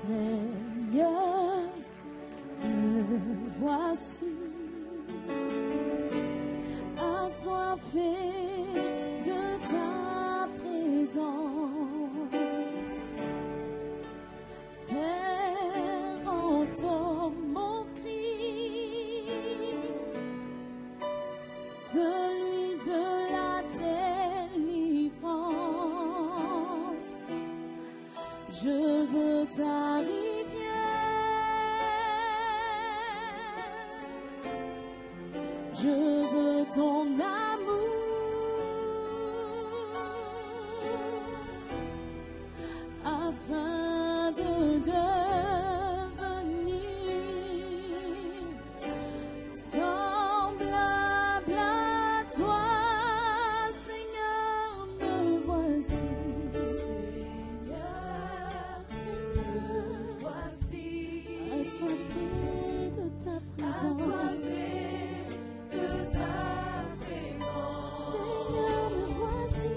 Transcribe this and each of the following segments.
Seigneur, me voici, assoiffé de ta présence. Père, entends mon cri, celui de la délivrance. Je veux ta rivière, je veux ton amour, afin de devenir semblable à toi. Seigneur, me voici. Seigneur, voici, assoiffé de ta présence. Seigneur, me voici.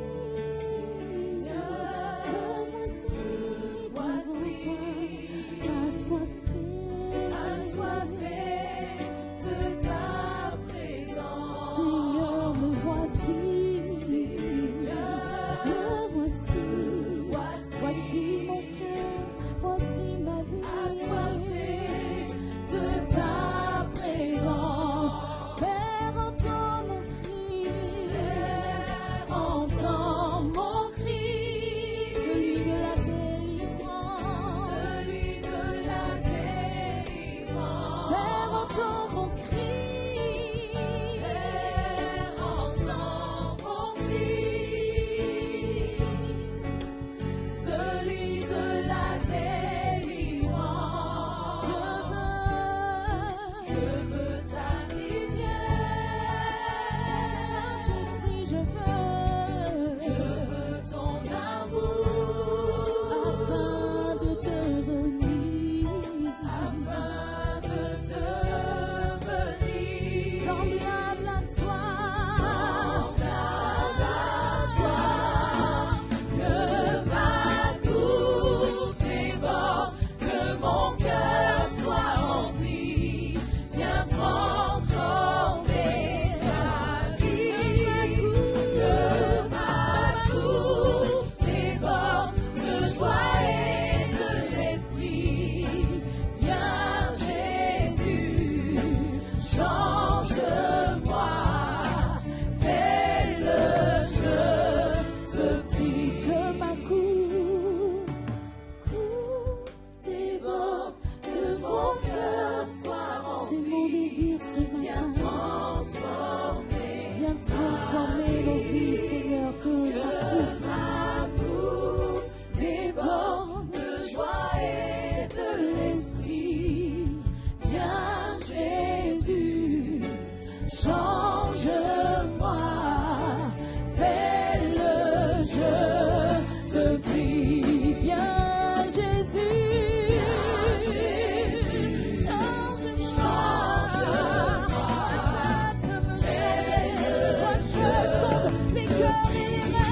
Voici mon cœur, voici ma vie, assoiffé de ta présence. Père, entends mon cri, entends mon cri, celui de la délivrance, Père, entends mon cri, Les cœurs et les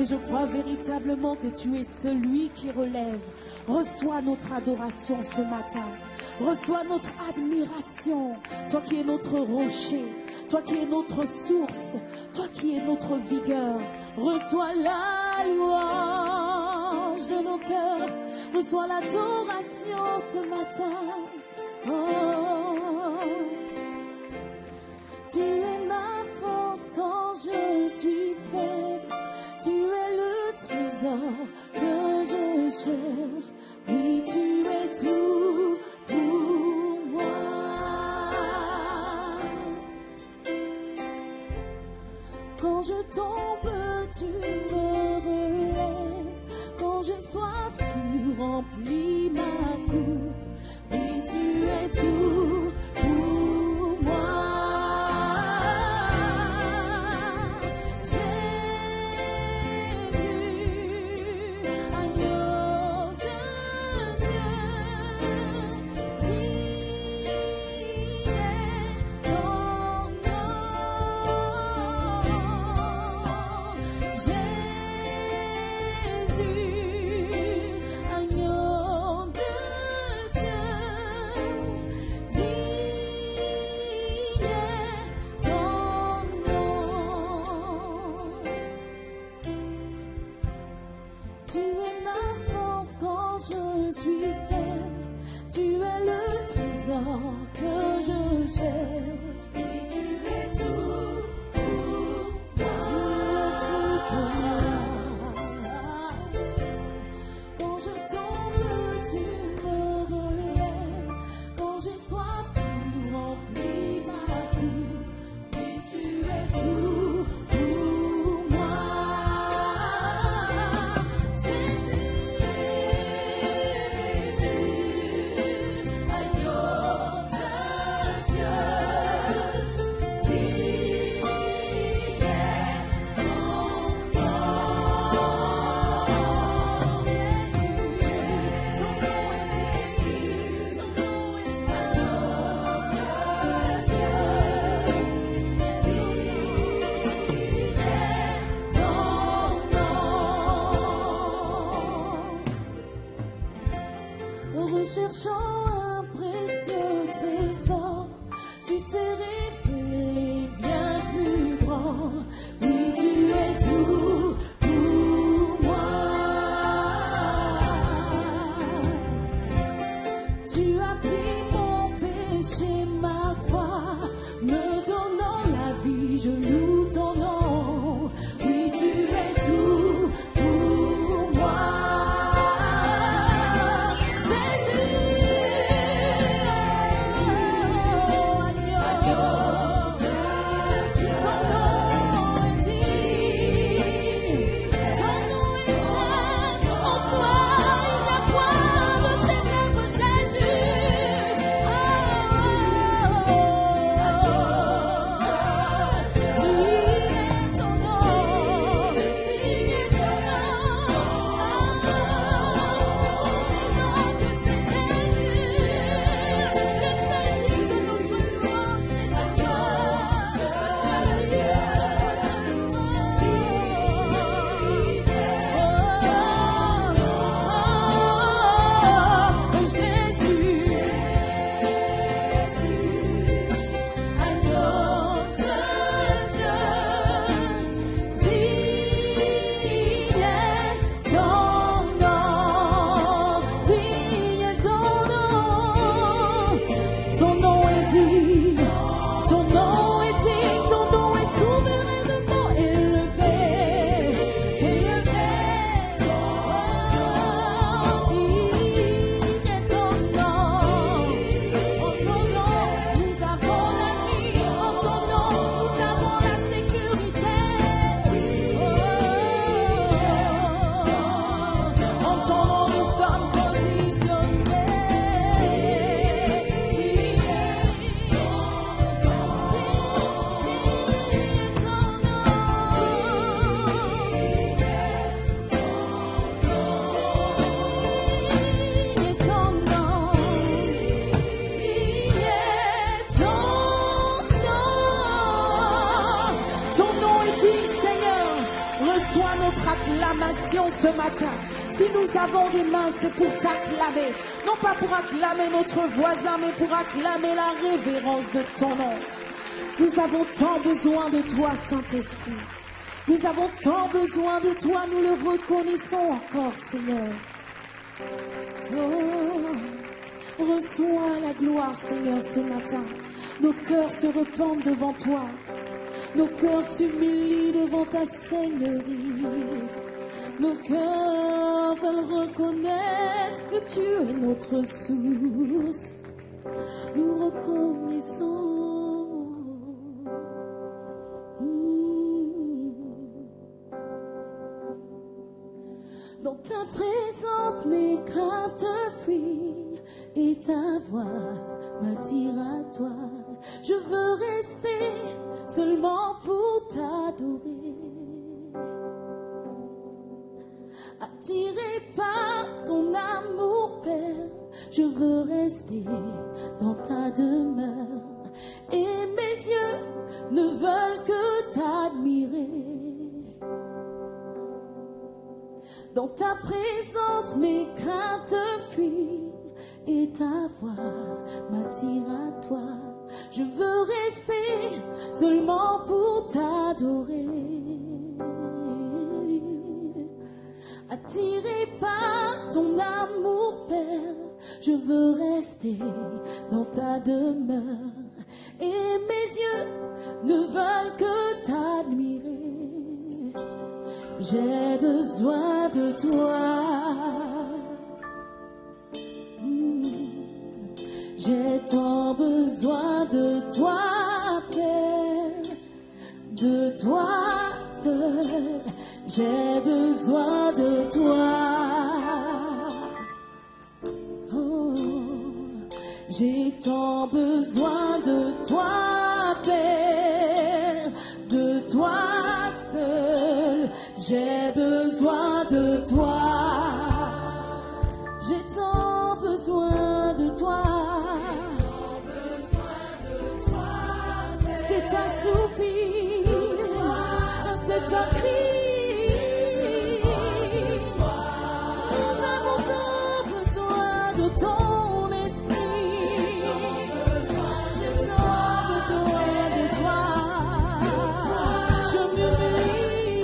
je crois véritablement que tu es celui qui relève. Reçois notre adoration ce matin. Reçois notre admiration. Toi qui es notre rocher. Toi qui es notre source. Toi qui es notre vigueur. Reçois la louange de nos cœurs. Reçois l'adoration ce matin. Oh. Tu es ma force quand je suis faible. Tu es le trésor que je cherche. Oui, tu es tout pour moi. Quand je tombe, tu me relèves. Quand j'ai soif, tu remplis ma coupe. Oui, tu es tout pour moi. Que je cherche, et tu es tout pour moi. Tu es tout pour moi. Quand je tombe, tu me relèves. Quand j'ai soif, tu remplis ma coupe. Et tu es tout pour moi. Recherchant un précieux trésor, tu t'es révélé bien plus grand. Oui, tu es tout pour moi. Tu as pris mon péché, ma croix, me donnant la vie, je loue ton nom. Oui, tu es tout pour moi. Jésus. adoration ce matin. Si nous avons des mains, c'est pour t'acclamer. Non pas pour acclamer notre voisin, mais pour acclamer la révérence de ton nom. Nous avons tant besoin de toi, Saint-Esprit. Nous avons tant besoin de toi, nous le reconnaissons encore, Seigneur. Oh, reçois la gloire, Seigneur, ce matin. Nos cœurs se repentent devant toi. Nos cœurs s'humilient devant ta seigneurie. Nos cœurs veulent reconnaître que tu es notre source. Nous reconnaissons. Dans ta présence, mes craintes fuient et ta voix m'attire à toi. Je veux rester seulement pour t'adorer. Attiré par ton amour, Père, je veux rester dans ta demeure. Et mes yeux ne veulent que t'admirer. Dans ta présence, mes craintes fuient et ta voix m'attire à toi. Je veux rester seulement pour t'adorer. Attiré par ton amour, Père, je veux rester dans ta demeure. Et mes yeux ne veulent que t'admirer. J'ai besoin de toi. J'ai tant besoin de toi, Père, de toi seul. J'ai besoin de toi. Oh, j'ai tant besoin de toi, Père, de toi seul. J'ai besoin de toi. J'ai tant besoin de toi. C'est un soupir, c'est un cri. Nous avons tant besoin de ton esprit. J'ai tant besoin de toi. Je m'humilie.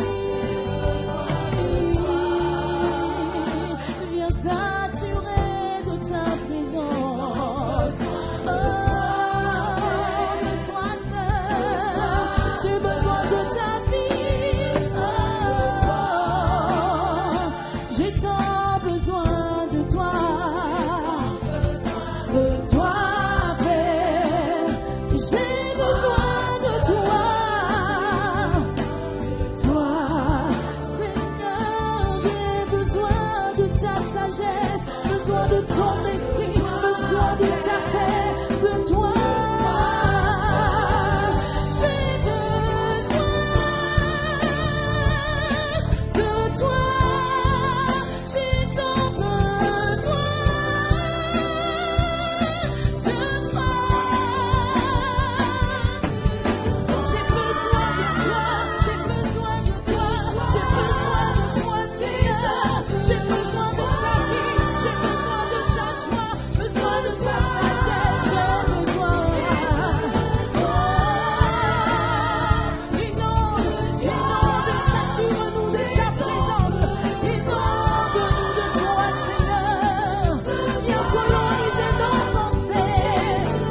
Viens saturer de ta présence. Oh, de toi seul. J'ai besoin de ta vie. Oh, j'ai tant besoin de toi. De toi, Père. J'ai besoin de toi. Toi, Seigneur, j'ai besoin de ta sagesse, besoin de ton esprit, besoin de ta paix, de toi. J'ai besoin de toi. J'ai tant besoin de toi. J'ai besoin de toi, j'ai besoin de toi, j'ai besoin de toi, Seigneur. J'ai besoin de ta vie, j'ai besoin de ta joie, besoin de ta sagesse, j'ai besoin. Inonde, sature-nous de ta présence, inonde-nous de toi, Seigneur. Viens coloniser nos pensées.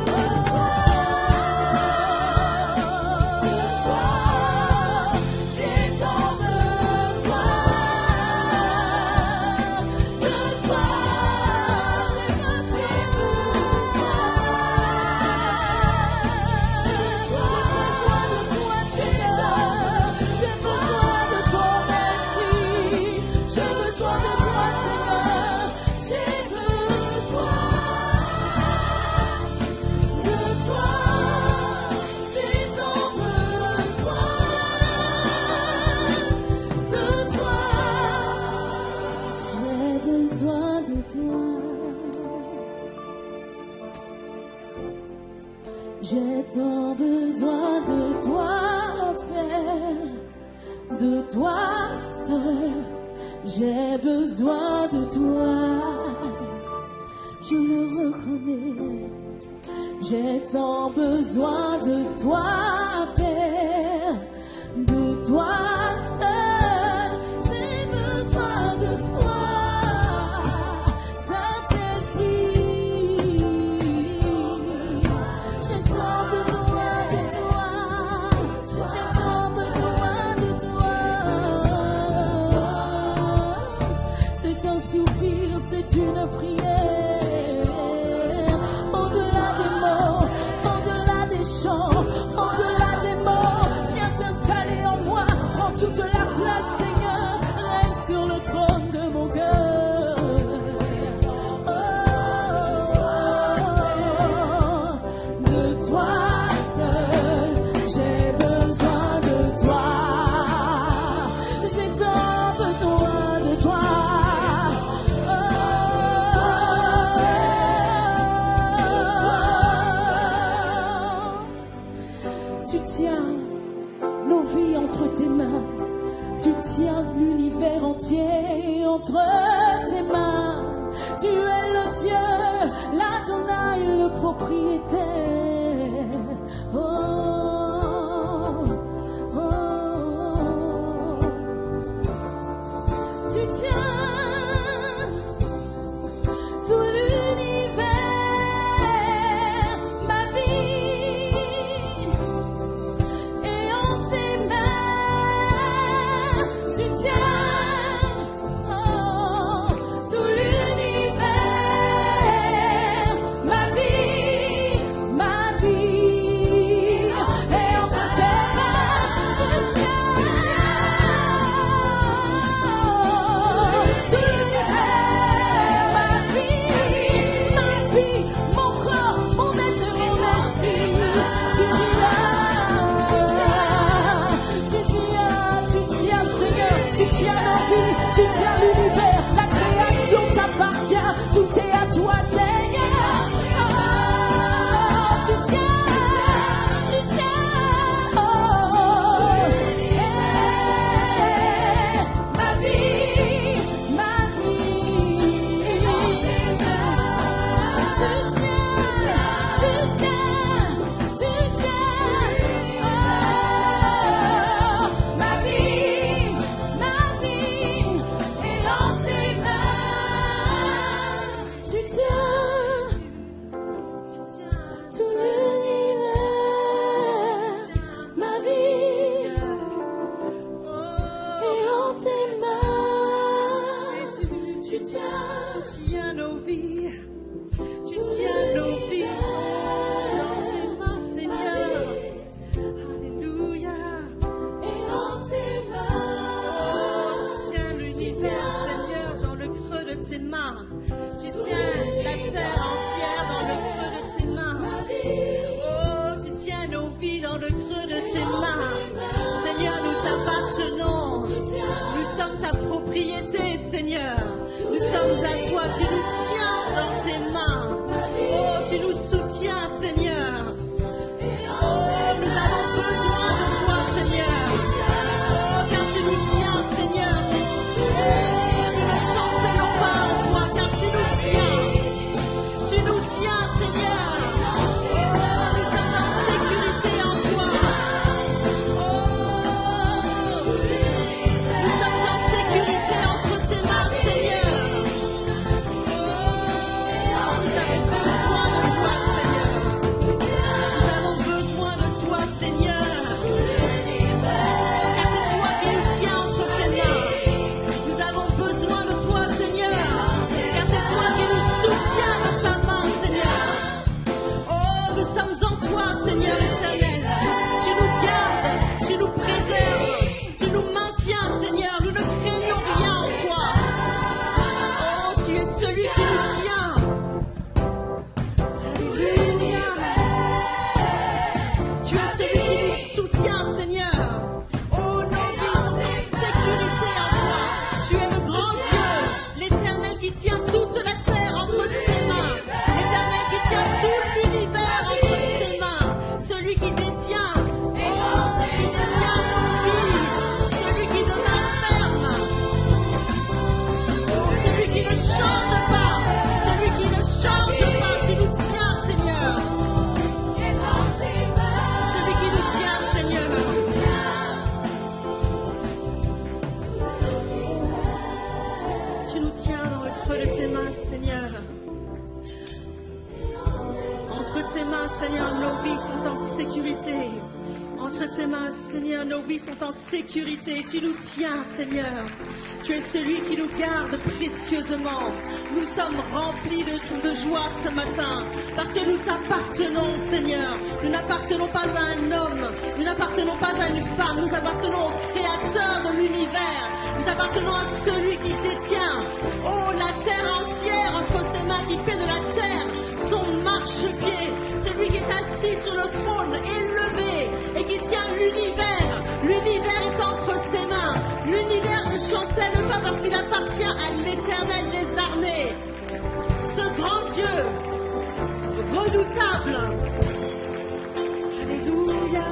J'ai tant besoin de toi. J'ai besoin de toi, Seigneur. J'ai besoin de ton esprit. J'ai besoin de toi, Seigneur. J'ai besoin de toi. J'ai tant besoin de toi. J'ai besoin de toi. J'ai tant besoin de toi, Père, de toi seul. J'ai besoin de toi, je le reconnais. J'ai tant besoin de toi, Père, de toi seul. J'ai besoin de toi, Saint-Esprit. J'ai tant besoin de toi, j'ai tant besoin de toi. C'est un soupir, c'est une prière. Au-delà des mots, au-delà des chants, au-delà des mots, viens t'installer en moi. Prends toute la place, Seigneur, règne sur le trône de mon cœur. Oh, de toi seul, j'ai besoin de toi. J'ai tant besoin de toi. Tu tiens nos vies entre tes mains. Tu tiens l'univers entier entre tes mains. Tu es le Dieu, l'Adonai, le propriétaire. Oh, oh, oh. Tu tiens tout l'univers, ma vie est en tes mains. Tu tiens tout l'univers, ma vie est entre tes mains. Tu tiens tout l'univers, ma vie, mon corps, mon être et mon esprit. Tu tiens, Seigneur, tu tiens nos vies, tu tiens l'univers, la création t'appartient, tout est à toi, Seigneur. Tu tiens, oh, ma vie, tu tiens tout l'univers, ma vie est en tes mains. Tu tiens nos vies. Tu tiens nos vies dans tes mains, Seigneur. Alléluia. et en tes mains. Tu tiens l'univers, Seigneur, dans le creux de tes mains. Tu tiens la terre entière dans le creux de tes mains. Oh, tu tiens nos vies dans le creux de tes mains. Seigneur, nous t'appartenons. Nous sommes ta propriété, Seigneur. Nous sommes à toi. Tu nous tiens dans tes mains. Oh, tu nous soutiens, Seigneur. Oh, nous avons besoin de toi, Seigneur. Oh, car tu nous tiens, Seigneur. Oh, nous ne chancelons pas en toi, car tu nous tiens. Tu nous tiens, Seigneur. Oh, nous sommes en sécurité en toi. Oh, nous sommes en sécurité entre tes mains, Seigneur. tu nous tiens dans le creux de tes mains, Seigneur. Entre tes mains, Seigneur, nos vies sont en sécurité. Entre tes mains, Seigneur, nos vies sont en sécurité. Tu nous tiens, Seigneur. Tu es celui qui nous garde précieusement. Nous sommes remplis de joie ce matin parce que nous t'appartenons, Seigneur. Nous n'appartenons pas à un homme. Nous n'appartenons pas à une femme. Nous appartenons au Créateur de l'univers. Nous appartenons à celui qui détient, oh, la terre entière entre ses mains, qui fait de la terre son marchepied. Celui qui est assis sur le trône, élevé, et qui tient l'univers. L'univers est entre ses mains. L'univers ne chancelle pas parce qu'il appartient à l'Éternel des armées. Ce grand Dieu, redoutable. Alléluia.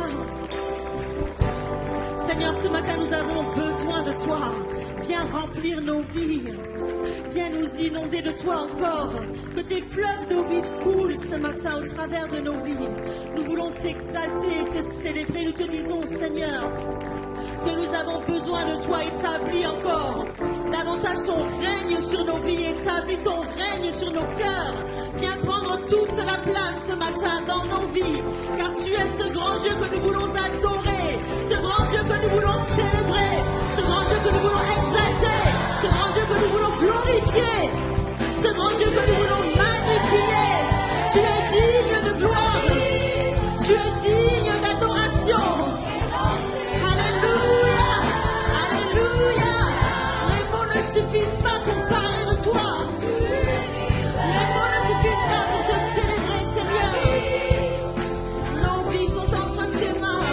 Seigneur, ce matin, nous avons besoin de toi. Viens remplir nos vies. Viens nous inonder de toi encore. Que tes fleuves de vie coulent ce matin au travers de nos vies. Nous voulons t'exalter et te célébrer. Nous te disons, Seigneur, que nous avons besoin de toi. Établis encore davantage ton règne sur nos vies. Établis ton règne sur nos cœurs. Viens prendre toute la place ce matin dans nos vies. Car tu es ce grand Dieu que nous voulons adorer. Ce grand Dieu que nous voulons célébrer. Ce grand Dieu que nous voulons exalter. Ce grand Dieu que nous voulons glorifier. Ce grand Dieu que nous voulons magnifier. Tu es digne de gloire. Tu es digne d'adoration. Alléluia. Alléluia. Les mots ne suffisent pas pour parler de toi. Les mots ne suffisent pas pour te célébrer, Seigneur. Nos vies sont entre tes mains.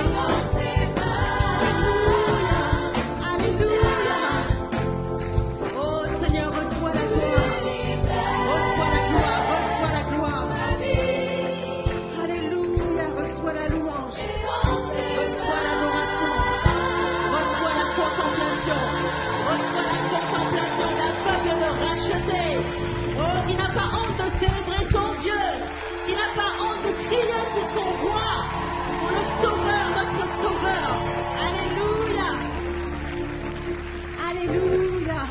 Alléluia. Alléluia. Oh Seigneur, reçois la gloire. Reçois la gloire. Reçois la gloire. Alléluia. Reçois la louange. Reçois l'adoration. Reçois la contemplation. Reçois la contemplation d'un peuple de racheté. Oh, qui n'a pas honte de célébrer son Dieu. Qui n'a pas honte de crier pour son roi. Pour le sauveur, notre sauveur. Alléluia. Alléluia.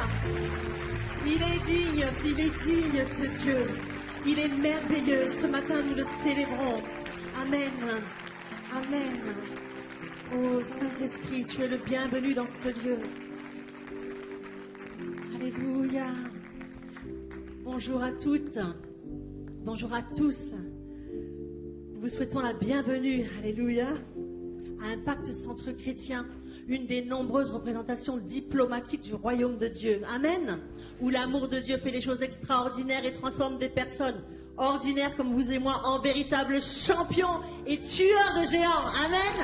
Il est digne ce Dieu. Il est merveilleux. Ce matin, nous le célébrons. Amen. Amen. Oh Saint-Esprit, tu es le bienvenu dans ce lieu. Alléluia. Bonjour à toutes. Bonjour à tous. Nous vous souhaitons la bienvenue. Alléluia. À Impact Centre Chrétien, une des nombreuses représentations diplomatiques du royaume de Dieu. Amen. Où l'amour de Dieu fait des choses extraordinaires et transforme des personnes ordinaires comme vous et moi en véritables champions et tueurs de géants. Amen.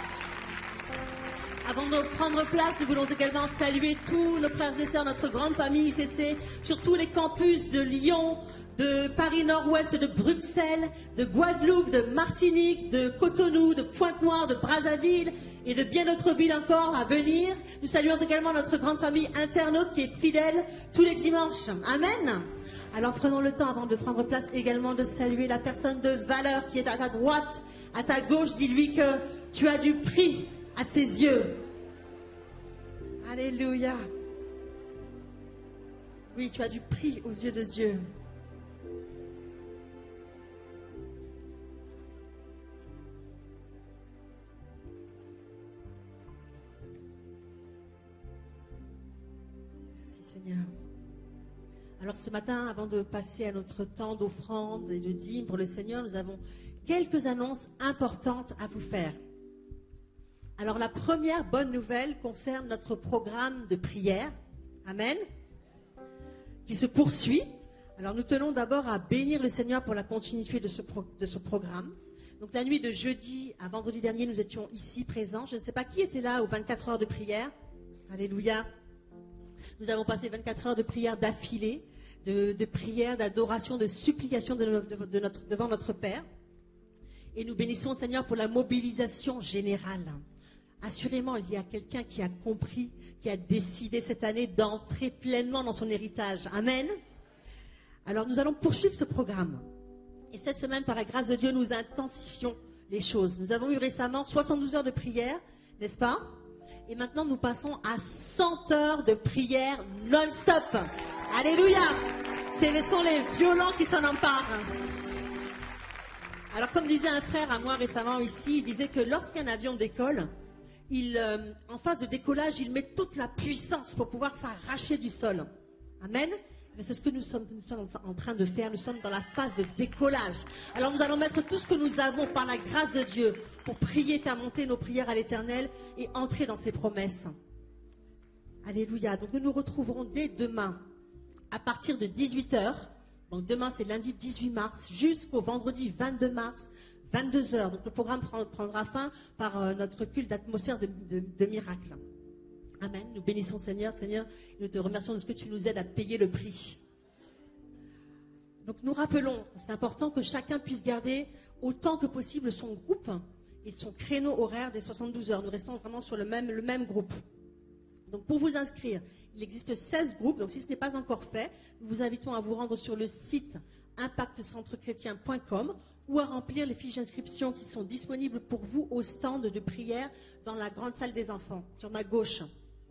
Avant de prendre place, nous voulons également saluer tous nos frères et sœurs, notre grande famille ICC, sur tous les campus de Lyon, de Paris Nord-Ouest, de Bruxelles, de Guadeloupe, de Martinique, de Cotonou, de Pointe-Noire, de Brazzaville et de bien d'autres villes encore à venir. Nous saluons également notre grande famille internaute qui est fidèle tous les dimanches. Amen. Alors prenons le temps avant de prendre place également de saluer la personne de valeur qui est à ta droite, à ta gauche. Dis-lui que tu as du prix à ses yeux. Alléluia. Oui, tu as du prix aux yeux de Dieu. Merci Seigneur. Alors ce matin, avant de passer à notre temps d'offrande et de dîme pour le Seigneur, nous avons quelques annonces importantes à vous faire. Alors la première bonne nouvelle concerne notre programme de prière, Amen, qui se poursuit. Alors nous tenons d'abord à bénir le Seigneur pour la continuité de ce programme. Donc la nuit de jeudi à vendredi dernier, nous étions ici présents. Je ne sais pas qui était là aux 24 heures de prière. Alléluia. Nous avons passé 24 heures de prière d'affilée, de prière, d'adoration, de supplication devant notre Père. Et nous bénissons le Seigneur pour la mobilisation générale. Assurément, il y a quelqu'un qui a compris, qui a décidé cette année d'entrer pleinement dans son héritage. Amen. Alors nous allons poursuivre ce programme. Et cette semaine, par la grâce de Dieu, nous intensifions les choses. Nous avons eu récemment 72 heures de prière, n'est-ce pas? Et maintenant, nous passons à 100 heures de prière non-stop. Alléluia. Ce sont les violents qui s'en emparent. Alors, comme disait un frère à moi récemment ici, il disait que lorsqu'un avion décolle, en phase de décollage, il met toute la puissance pour pouvoir s'arracher du sol. Amen. Mais c'est ce que nous sommes en train de faire. Nous sommes dans la phase de décollage. Alors nous allons mettre tout ce que nous avons par la grâce de Dieu pour prier, faire monter nos prières à l'Éternel et entrer dans ses promesses. Alléluia. Donc nous nous retrouverons dès demain à partir de 18h. Donc demain c'est lundi 18 mars jusqu'au vendredi 22 mars, 22h. Donc le programme prendra fin par notre culte d'atmosphère de miracle. Amen. Nous bénissons Seigneur. Seigneur, nous te remercions de ce que tu nous aides à payer le prix. Donc nous rappelons, c'est important que chacun puisse garder autant que possible son groupe et son créneau horaire des 72 heures. Nous restons vraiment sur le même groupe. Donc pour vous inscrire, il existe 16 groupes. Donc si ce n'est pas encore fait, nous vous invitons à vous rendre sur le site impactcentrechrétien.com ou à remplir les fiches d'inscription qui sont disponibles pour vous au stand de prière dans la grande salle des enfants, sur ma gauche.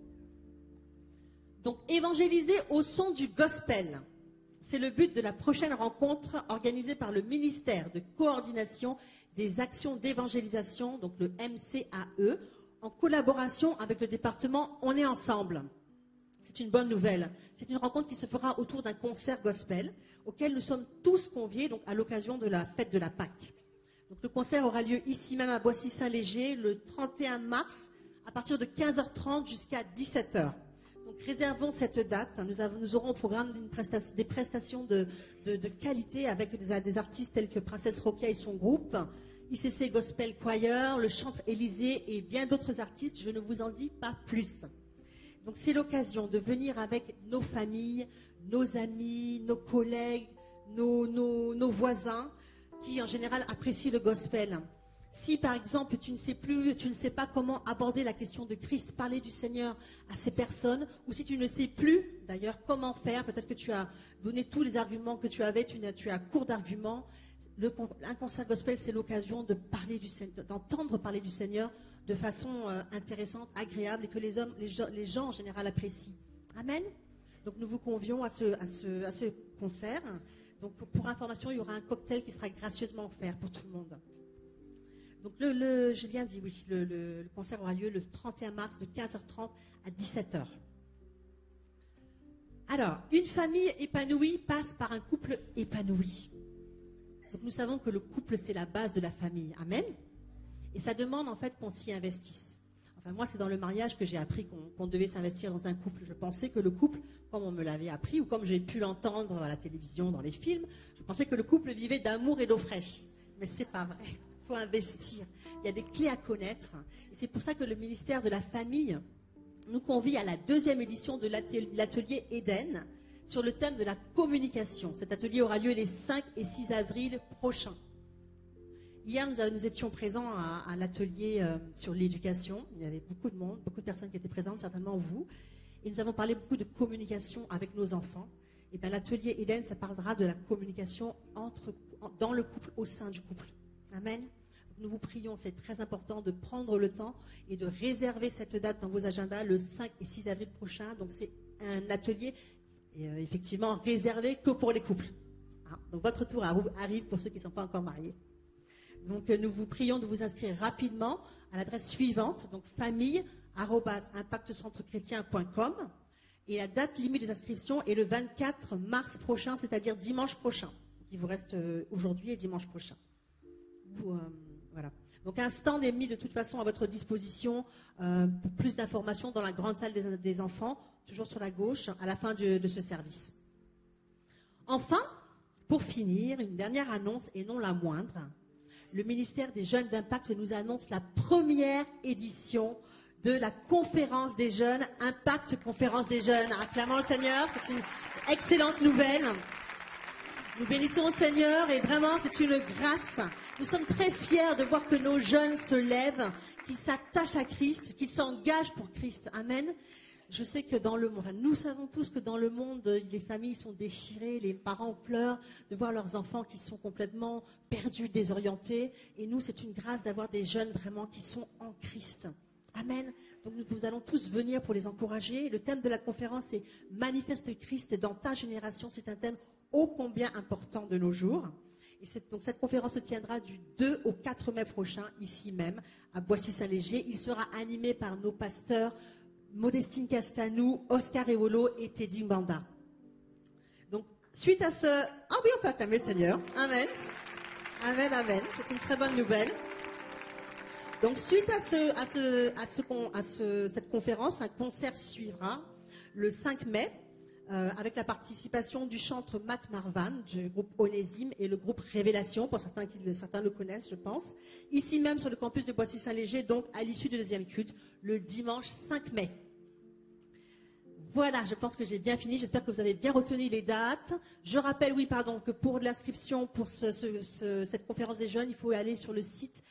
Donc, évangéliser au son du gospel. C'est le but de la prochaine rencontre organisée par le ministère de coordination des actions d'évangélisation, donc le MCAE, en collaboration avec le département On est ensemble. C'est une bonne nouvelle. C'est une rencontre qui se fera autour d'un concert gospel auquel nous sommes tous conviés donc, à l'occasion de la fête de la Pâque. Donc, le concert aura lieu ici même à Boissy-Saint-Léger le 31 mars à partir de 15h30 jusqu'à 17h. Donc réservons cette date. Nous aurons au programme des prestations de qualité avec des artistes tels que Princesse Rokia et son groupe, ICC Gospel Choir, le Chantre Élysée et bien d'autres artistes. Je ne vous en dis pas plus. Donc c'est l'occasion de venir avec nos familles, nos amis, nos collègues, nos voisins qui en général apprécient le gospel. Si par exemple tu ne sais pas comment aborder la question de Christ, parler du Seigneur à ces personnes, ou si tu ne sais plus d'ailleurs comment faire, peut-être que tu as donné tous les arguments que tu avais, tu as court d'arguments, un concert gospel c'est l'occasion de d'entendre parler du Seigneur de façon intéressante, agréable et que les gens en général apprécient. Amen. Donc nous vous convions à ce concert. Donc pour information, il y aura un cocktail qui sera gracieusement offert pour tout le monde. Donc, j'ai bien dit, oui, le concert aura lieu le 31 mars de 15h30 à 17h. Alors, une famille épanouie passe par un couple épanoui. Donc, nous savons que le couple, c'est la base de la famille. Amen. Et ça demande, en fait, qu'on s'y investisse. Enfin, moi, c'est dans le mariage que j'ai appris qu'on devait s'investir dans un couple. Je pensais que le couple, comme on me l'avait appris, ou comme j'ai pu l'entendre à la télévision, dans les films, je pensais que le couple vivait d'amour et d'eau fraîche. Mais c'est pas vrai. Il faut investir. Il y a des clés à connaître. Et c'est pour ça que le ministère de la Famille nous convie à la 2e édition de l'atelier Eden sur le thème de la communication. Cet atelier aura lieu les 5 et 6 avril prochains. Hier, nous étions présents à l'atelier sur l'éducation. Il y avait beaucoup de monde, beaucoup de personnes qui étaient présentes, certainement vous. Et nous avons parlé beaucoup de communication avec nos enfants. Et bien, l'atelier Eden, ça parlera de la communication dans le couple, au sein du couple. Amen. Nous vous prions, c'est très important de prendre le temps et de réserver cette date dans vos agendas le 5 et 6 avril prochain. Donc c'est un atelier effectivement réservé que pour les couples. Donc votre tour arrive pour ceux qui ne sont pas encore mariés. Donc nous vous prions de vous inscrire rapidement à l'adresse suivante, donc famille@impactcentrechrétien.com. Et la date limite des inscriptions est le 24 mars prochain, c'est-à-dire dimanche prochain. Il vous reste aujourd'hui et dimanche prochain. Voilà. Donc un stand est mis de toute façon à votre disposition pour plus d'informations dans la grande salle des enfants, toujours sur la gauche, à la fin de ce service. Enfin, pour finir, une dernière annonce et non la moindre. Le ministère des Jeunes d'Impact nous annonce la première édition de la conférence des jeunes, Impact Conférence des jeunes. Acclamons le Seigneur, c'est une excellente nouvelle. Nous bénissons le Seigneur et vraiment c'est une grâce. Nous sommes très fiers de voir que nos jeunes se lèvent, qu'ils s'attachent à Christ, qu'ils s'engagent pour Christ. Amen. Je sais que dans le monde, nous savons tous que dans le monde, les familles sont déchirées, les parents pleurent de voir leurs enfants qui sont complètement perdus, désorientés. Et nous, c'est une grâce d'avoir des jeunes vraiment qui sont en Christ. Amen. Donc nous allons tous venir pour les encourager. Le thème de la conférence est « Manifeste Christ dans ta génération ». C'est un thème ô combien important de nos jours. Et donc cette conférence se tiendra du 2 au 4 mai prochain, ici même, à Boissy-Saint-Léger. Il sera animé par nos pasteurs Modestine Castanou, Oscar Ewolo et Teddy Mbanda. Donc, suite à ce... Ah oui, on peut acclamer le Seigneur. Amen. Amen, amen. C'est une très bonne nouvelle. Donc, suite à cette conférence, un concert suivra le 5 mai avec la participation du chanteur Matt Marvan du groupe Onésime et le groupe Révélation, pour certains le connaissent, je pense, ici même sur le campus de Boissy-Saint-Léger, donc à l'issue du deuxième culte, le dimanche 5 mai. Voilà, je pense que j'ai bien fini. J'espère que vous avez bien retenu les dates. Je rappelle, que pour l'inscription pour cette conférence des jeunes, il faut aller sur le site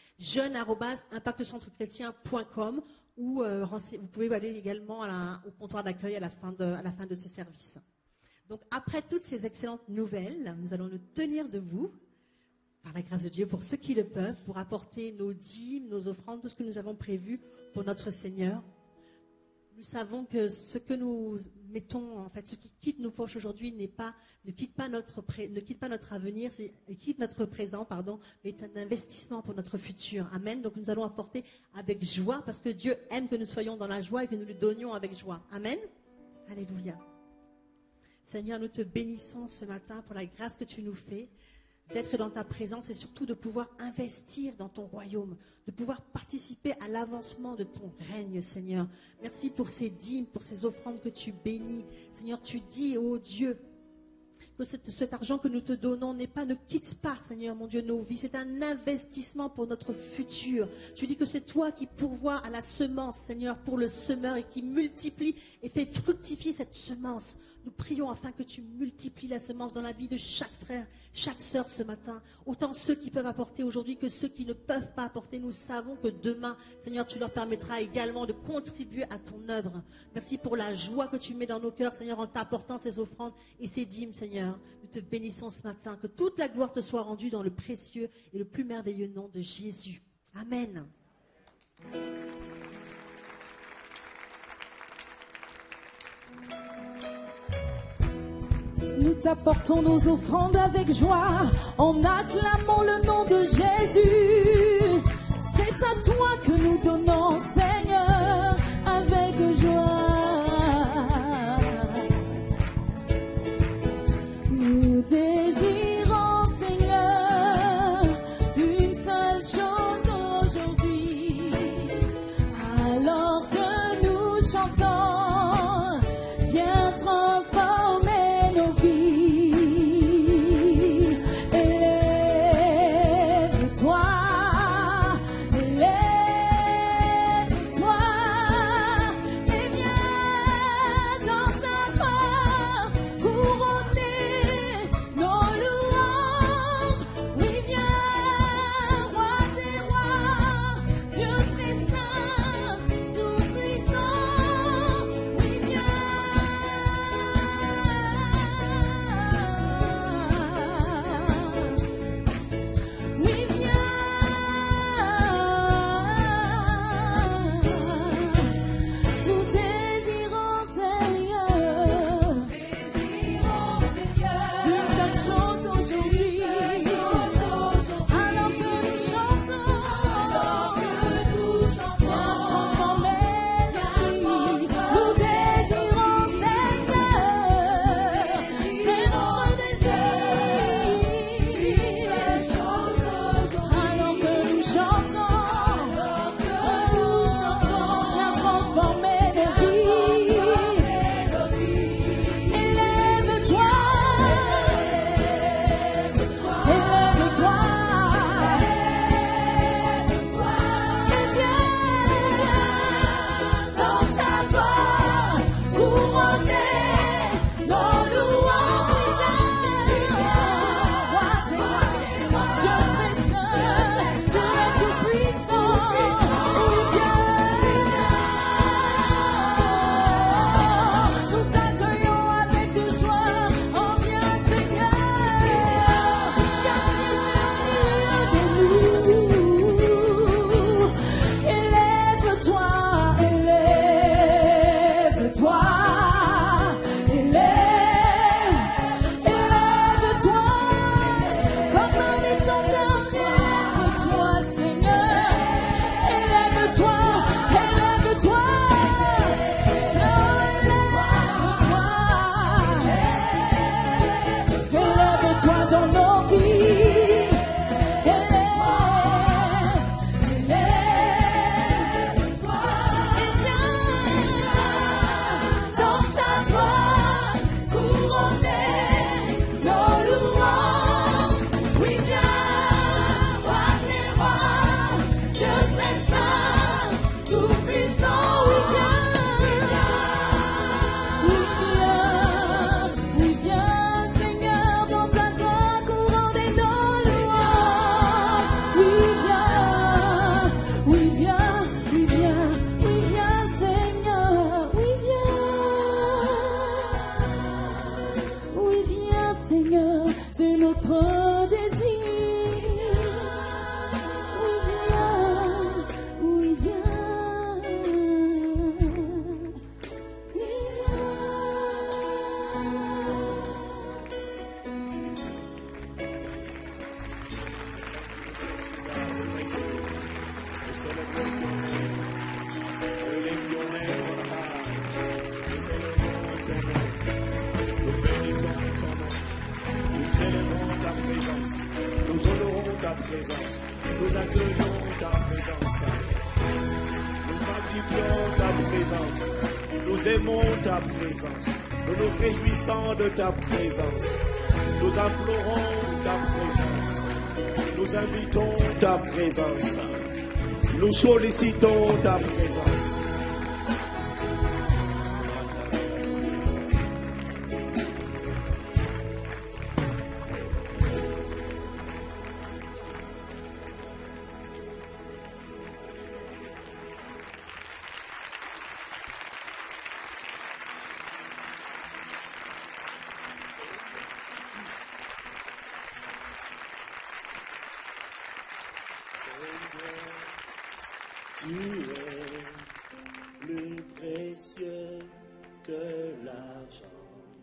jeunes@impactcentrechrétien.com ou vous pouvez aller également au comptoir d'accueil à la fin de ce service. Donc, après toutes ces excellentes nouvelles, nous allons nous tenir debout, par la grâce de Dieu, pour ceux qui le peuvent, pour apporter nos dîmes, nos offrandes, tout ce que nous avons prévu pour notre Seigneur. Nous savons que ce que nous mettons, en fait, ce qui quitte nos poches aujourd'hui ne quitte pas notre avenir, quitte notre présent, mais est un investissement pour notre futur. Amen. Donc nous allons apporter avec joie, parce que Dieu aime que nous soyons dans la joie et que nous le donnions avec joie. Amen. Alléluia. Seigneur, nous te bénissons ce matin pour la grâce que tu nous fais d'être dans ta présence et surtout de pouvoir investir dans ton royaume, de pouvoir participer à l'avancement de ton règne, Seigneur. Merci pour ces dîmes, pour ces offrandes que tu bénis. Seigneur, tu dis, oh Dieu, que cet argent que nous te donnons ne quitte pas, Seigneur, mon Dieu, nos vies. C'est un investissement pour notre futur. Tu dis que c'est toi qui pourvois à la semence, Seigneur, pour le semeur et qui multiplie et fait fructifier cette semence. Nous prions afin que tu multiplies la semence dans la vie de chaque frère, chaque sœur ce matin. Autant ceux qui peuvent apporter aujourd'hui que ceux qui ne peuvent pas apporter. Nous savons que demain, Seigneur, tu leur permettras également de contribuer à ton œuvre. Merci pour la joie que tu mets dans nos cœurs, Seigneur, en t'apportant ces offrandes et ces dîmes, Seigneur. Nous te bénissons ce matin. Que toute la gloire te soit rendue dans le précieux et le plus merveilleux nom de Jésus. Amen. Nous t'apportons nos offrandes avec joie, en acclamant le nom de Jésus. C'est à toi que nous donnons, Seigneur, avec joie. Nous désirons, Seigneur, une seule chose aujourd'hui, alors que nous chantons, viens transformer nos vies. Élève-toi, élève-toi. Seigneur, c'est notre désir. Oui, viens, célébrons ta présence, nous honorons ta présence, nous accueillons ta présence, nous magnifions ta présence, nous aimons ta présence, nous nous réjouissons de ta présence, nous implorons ta présence, nous invitons ta présence, nous sollicitons ta présence. Tu es plus précieux que l'argent.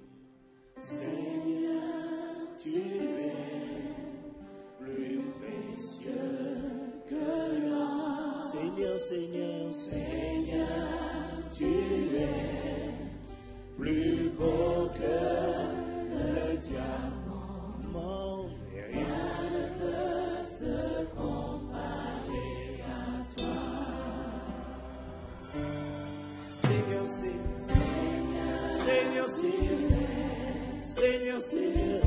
Seigneur, tu es plus précieux que l'or. Seigneur, Seigneur, Seigneur, tu es plus beau que le diamant. Et rien ne peut se comparer à toi. Seigneur, Seigneur, Seigneur, Seigneur, Seigneur,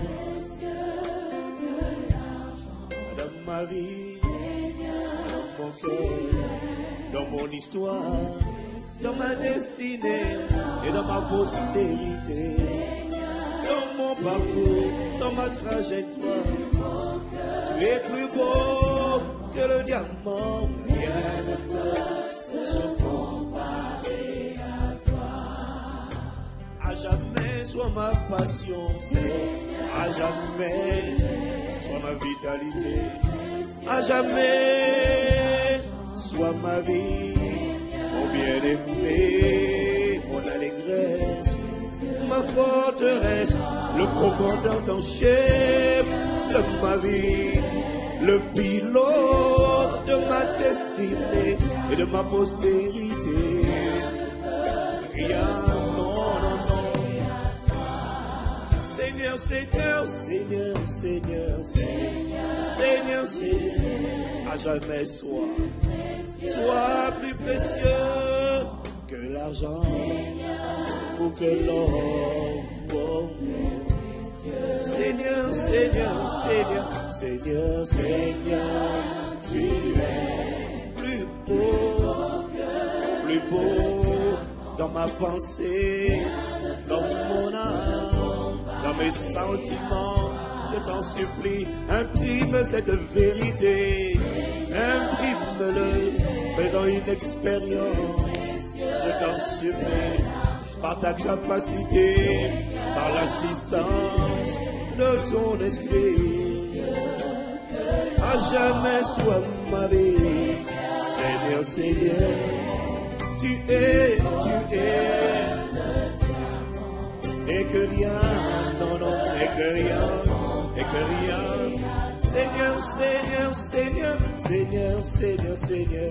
dans ma vie, dans mon cœur, dans mon histoire, dans ma destinée et dans ma postérité, dans mon parcours, dans ma trajectoire. Tu es plus beau que le diamant, rien ne peut se comparer à toi. À jamais sois ma passion, à jamais sois ma vitalité, à jamais sois ma vie, mon bien-aimé, mon allégresse, ma forteresse, le commandant en chef de ma vie, le pilote de ma destinée et de ma postérité. Rien, non, non, non. Seigneur, Seigneur, Seigneur, Seigneur, Seigneur, Seigneur, à jamais sois plus précieux que l'argent ou que l'or. Seigneur, Seigneur, Seigneur, Seigneur, Seigneur, tu es plus beau dans ma pensée, dans mon âme, dans mes sentiments. Je t'en supplie, imprime cette vérité, imprime-le, faisons une expérience. Je t'en supplie, par ta capacité, par l'assistance de ton esprit, à jamais sois ma vie. Seigneur, Seigneur, tu es, et que rien, non, non, et que rien, Seigneur, Seigneur, Seigneur, Seigneur, Seigneur, Seigneur,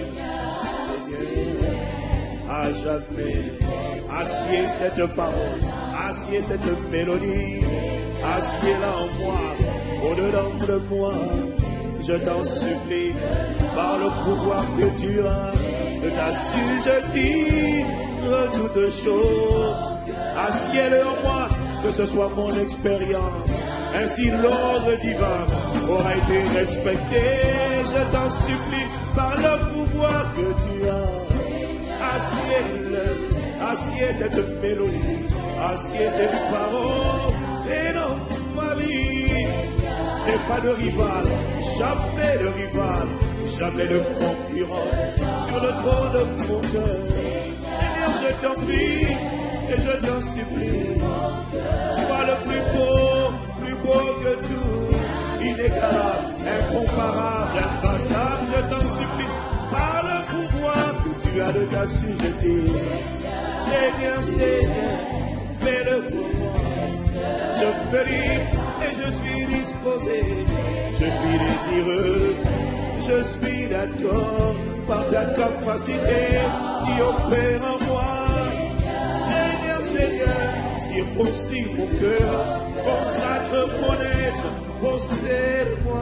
à jamais, assieds cette parole, assieds cette mélodie, assieds-la en moi, au-dedans de moi, je t'en supplie, par le pouvoir que tu as, de t'assujettir toutes choses, assieds-le en moi, que ce soit mon expérience, ainsi l'ordre divin aura été respecté, je t'en supplie, par le pouvoir que tu as. Assieds cette mélodie, assieds cette parole, et dans ma vie, n'est pas de rival, jamais de rival, jamais de concurrent, sur le trône de mon cœur. Seigneur, je t'en prie, et je t'en supplie, sois le plus beau incomparable, imbattable, je t'en supplie, par le pouvoir que tu as de t'assujettir. Seigneur, Seigneur, fais-le pour moi. Je prie et je suis disposé, je suis désireux, je suis d'accord par ta capacité qui opère en moi. Seigneur, Seigneur, circoncis mon cœur, consacre mon être, possède-moi.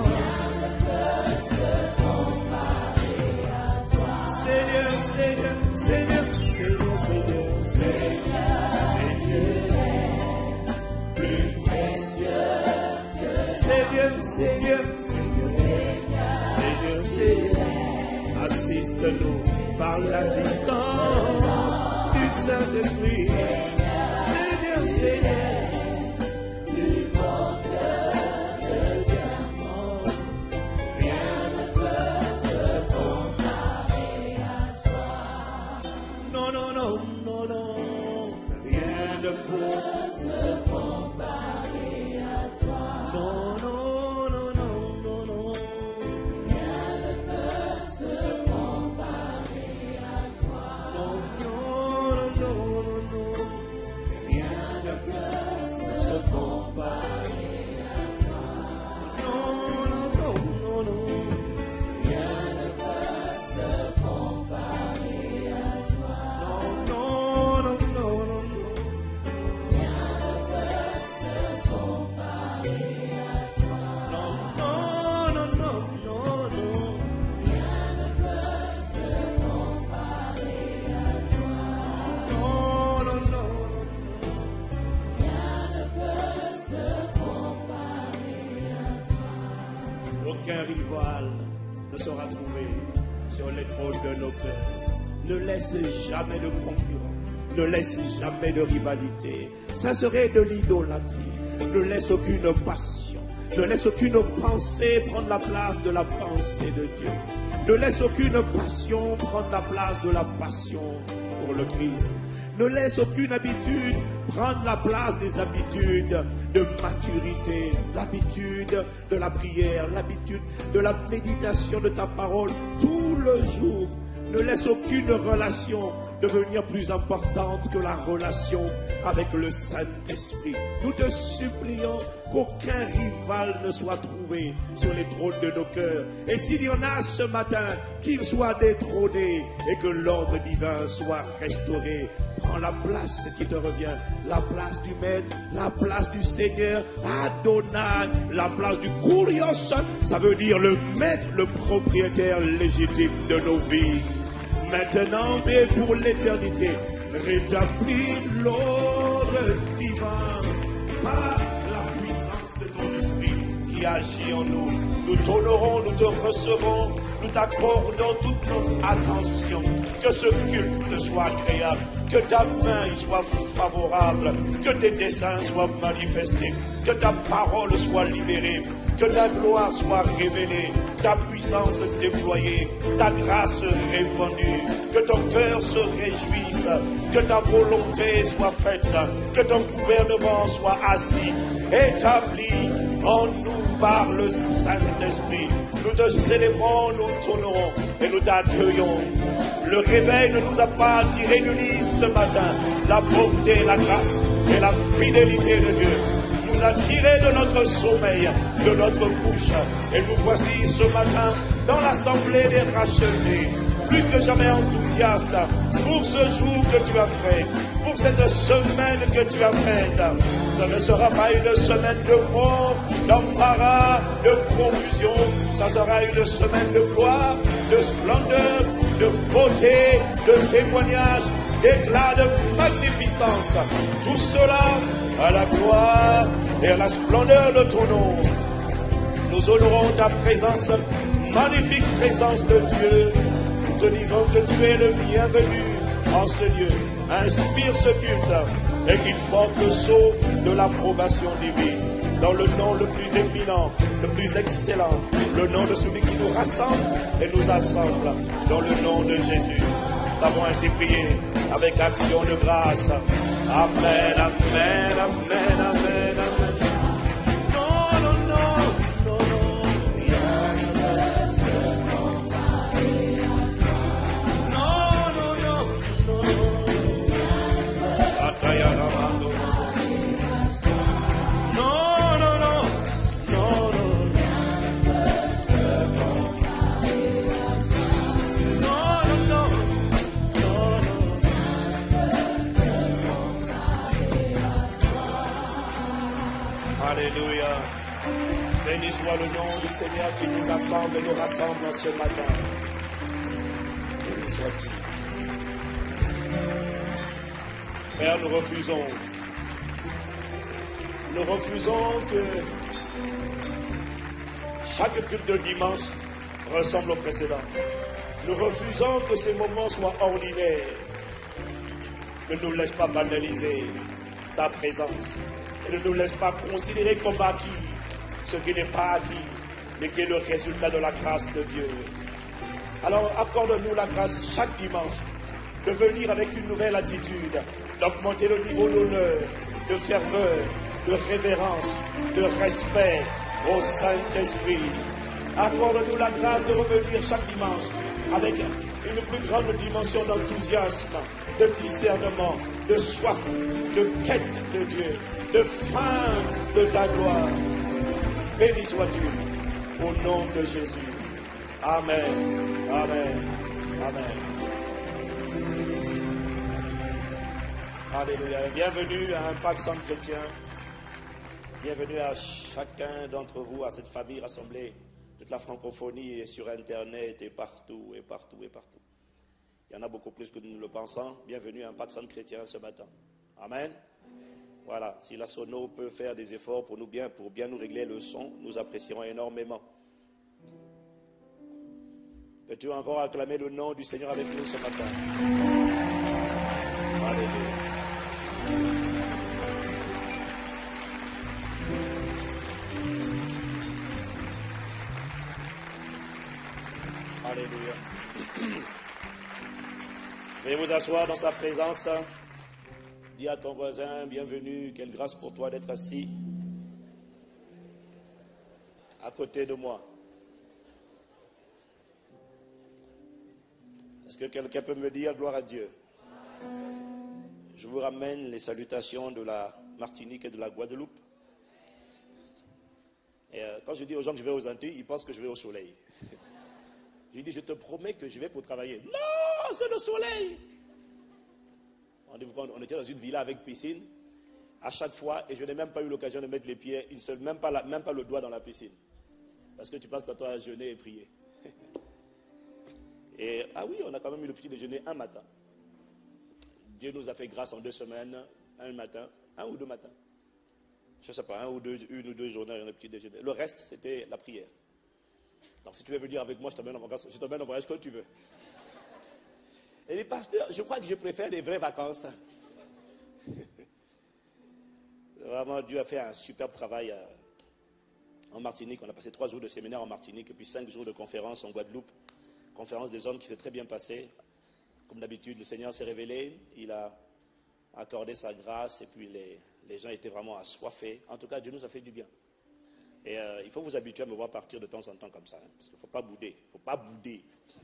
Seigneur, Seigneur, Seigneur, Seigneur, Seigneur, Seigneur, plus précieux que Seigneur, Seigneur, Seigneur, Seigneur, Seigneur, assiste-nous par l'assistance du Saint-Esprit. Seigneur, Seigneur, plus bon que le diamant, rien ne peut se comparer à toi. Non, non, non, non, non, rien ne peut se comparer à toi. Non, non, non, non, non, non, rien ne peut se comparer à toi. Non, non, non, non, non, rien ne peut se comparer à toi. Non, non, non, non, non, rien ne peut se comparer à toi. Non, non, non, non, non, non. Aucun rival ne sera trouvé sur les trônes de nos cœurs. Ne laisse jamais de concurrent, ne laisse jamais de rivalité. Ça serait de l'idolâtrie. Ne laisse aucune passion, ne laisse aucune pensée prendre la place de la pensée de Dieu. Ne laisse aucune passion prendre la place de la passion pour le Christ. Ne laisse aucune habitude prendre la place des habitudes de maturité, l'habitude de la prière, l'habitude de la méditation de ta parole tout le jour. Ne laisse aucune relation devenir plus importante que la relation avec le Saint-Esprit. Nous te supplions qu'aucun rival ne soit trouvé sur les trônes de nos cœurs. Et s'il y en a ce matin, qu'il soit détrôné et que l'ordre divin soit restauré. Prends la place qui te revient, la place du Maître, la place du Seigneur, Adonai, la place du Kurios, ça veut dire le Maître, le propriétaire légitime de nos vies. Maintenant et pour l'éternité, rétablis l'ordre divin par la puissance de ton esprit qui agit en nous. Nous t'honorons, nous te recevons, nous t'accordons toute notre attention. Que ce culte te soit agréable, que ta main y soit favorable, que tes desseins soient manifestés, que ta parole soit libérée, que ta gloire soit révélée, ta puissance déployée, ta grâce répandue, que ton cœur se réjouisse, que ta volonté soit faite, que ton gouvernement soit assis, établi en nous par le Saint-Esprit. Nous te célébrons, nous t'honorons et nous t'accueillons. Le réveil ne nous a pas tiré du lit ce matin. La bonté, la grâce et la fidélité de Dieu nous a tirés de notre sommeil, de notre couche. Et nous voici ce matin dans l'assemblée des rachetés, plus que jamais enthousiastes pour ce jour que tu as fait, pour cette semaine que tu as faite. Ce ne sera pas une semaine de mort, d'embarras, de confusion. Ça sera une semaine de gloire, de splendeur, de beauté, de témoignage, d'éclat, de magnificence. Tout cela à la gloire et à la splendeur de ton nom. Nous honorons ta présence, magnifique présence de Dieu. Nous te disons que tu es le bienvenu en ce lieu. Inspire ce culte et qu'il porte le sceau de l'approbation divine. Dans le nom le plus éminent, le plus excellent, le nom de celui qui nous rassemble et nous assemble, dans le nom de Jésus. Nous avons ainsi prié avec action de grâce. Amen, amen, amen, amen, amen. Non, non, non, non, non, rien. Alléluia. Béni soit le nom du Seigneur qui nous assemble et nous rassemble ce matin. Béni soit-il. Père, nous refusons que chaque culte de dimanche ressemble au précédent. Nous refusons que ces moments soient ordinaires. Ne nous laisse pas banaliser ta présence. Et ne nous laisse pas considérer comme acquis ce qui n'est pas acquis, mais qui est le résultat de la grâce de Dieu. Alors accorde-nous la grâce chaque dimanche de venir avec une nouvelle attitude, d'augmenter le niveau d'honneur, de ferveur, de révérence, de respect au Saint-Esprit. Accorde-nous la grâce de revenir chaque dimanche avec une plus grande dimension d'enthousiasme, de discernement, de soif, de quête de Dieu, de faim de ta gloire. Béni sois-tu au nom de Jésus. Amen. Amen. Amen. Alléluia. Bienvenue à Impact Centre Chrétien. Bienvenue à chacun d'entre vous, à cette famille rassemblée, toute la francophonie et sur Internet et partout, et partout, et partout. Il y en a beaucoup plus que nous ne le pensons. Bienvenue à Impact Centre Chrétien ce matin. Amen. Voilà, si la sono peut faire des efforts pour bien nous régler le son, nous apprécierons énormément. Peux-tu encore acclamer le nom du Seigneur avec nous ce matin? Alléluia. Alléluia. Veuillez vous asseoir dans sa présence. Dis à ton voisin, bienvenue, quelle grâce pour toi d'être assis à côté de moi. Est-ce que quelqu'un peut me dire gloire à Dieu? Je vous ramène les salutations de la Martinique et de la Guadeloupe. Et quand je dis aux gens que je vais aux Antilles, ils pensent que je vais au soleil. Je dis, je te promets que je vais pour travailler. Non, c'est le soleil. On était dans une villa avec piscine, à chaque fois, et je n'ai même pas eu l'occasion de mettre les pieds, même pas le doigt dans la piscine. Parce que tu passes ton temps à jeûner et prier. Et, ah oui, on a quand même eu le petit déjeuner un matin. Dieu nous a fait grâce en 2 semaines, un matin, 1 ou 2 matins. Je ne sais pas, une ou deux journées, un petit déjeuner. Le reste, c'était la prière. Donc si tu veux venir avec moi, je t'emmène en voyage quand tu veux. Et les pasteurs, je crois que je préfère les vraies vacances. Vraiment, Dieu a fait un superbe travail en Martinique. On a passé 3 jours de séminaire en Martinique et puis 5 jours de conférence en Guadeloupe. Conférence des hommes qui s'est très bien passée. Comme d'habitude, le Seigneur s'est révélé. Il a accordé sa grâce et puis les gens étaient vraiment assoiffés. En tout cas, Dieu nous a fait du bien. Et il faut vous habituer à me voir partir de temps en temps comme ça. Hein, parce qu'il ne faut pas bouder. Il ne faut pas bouder.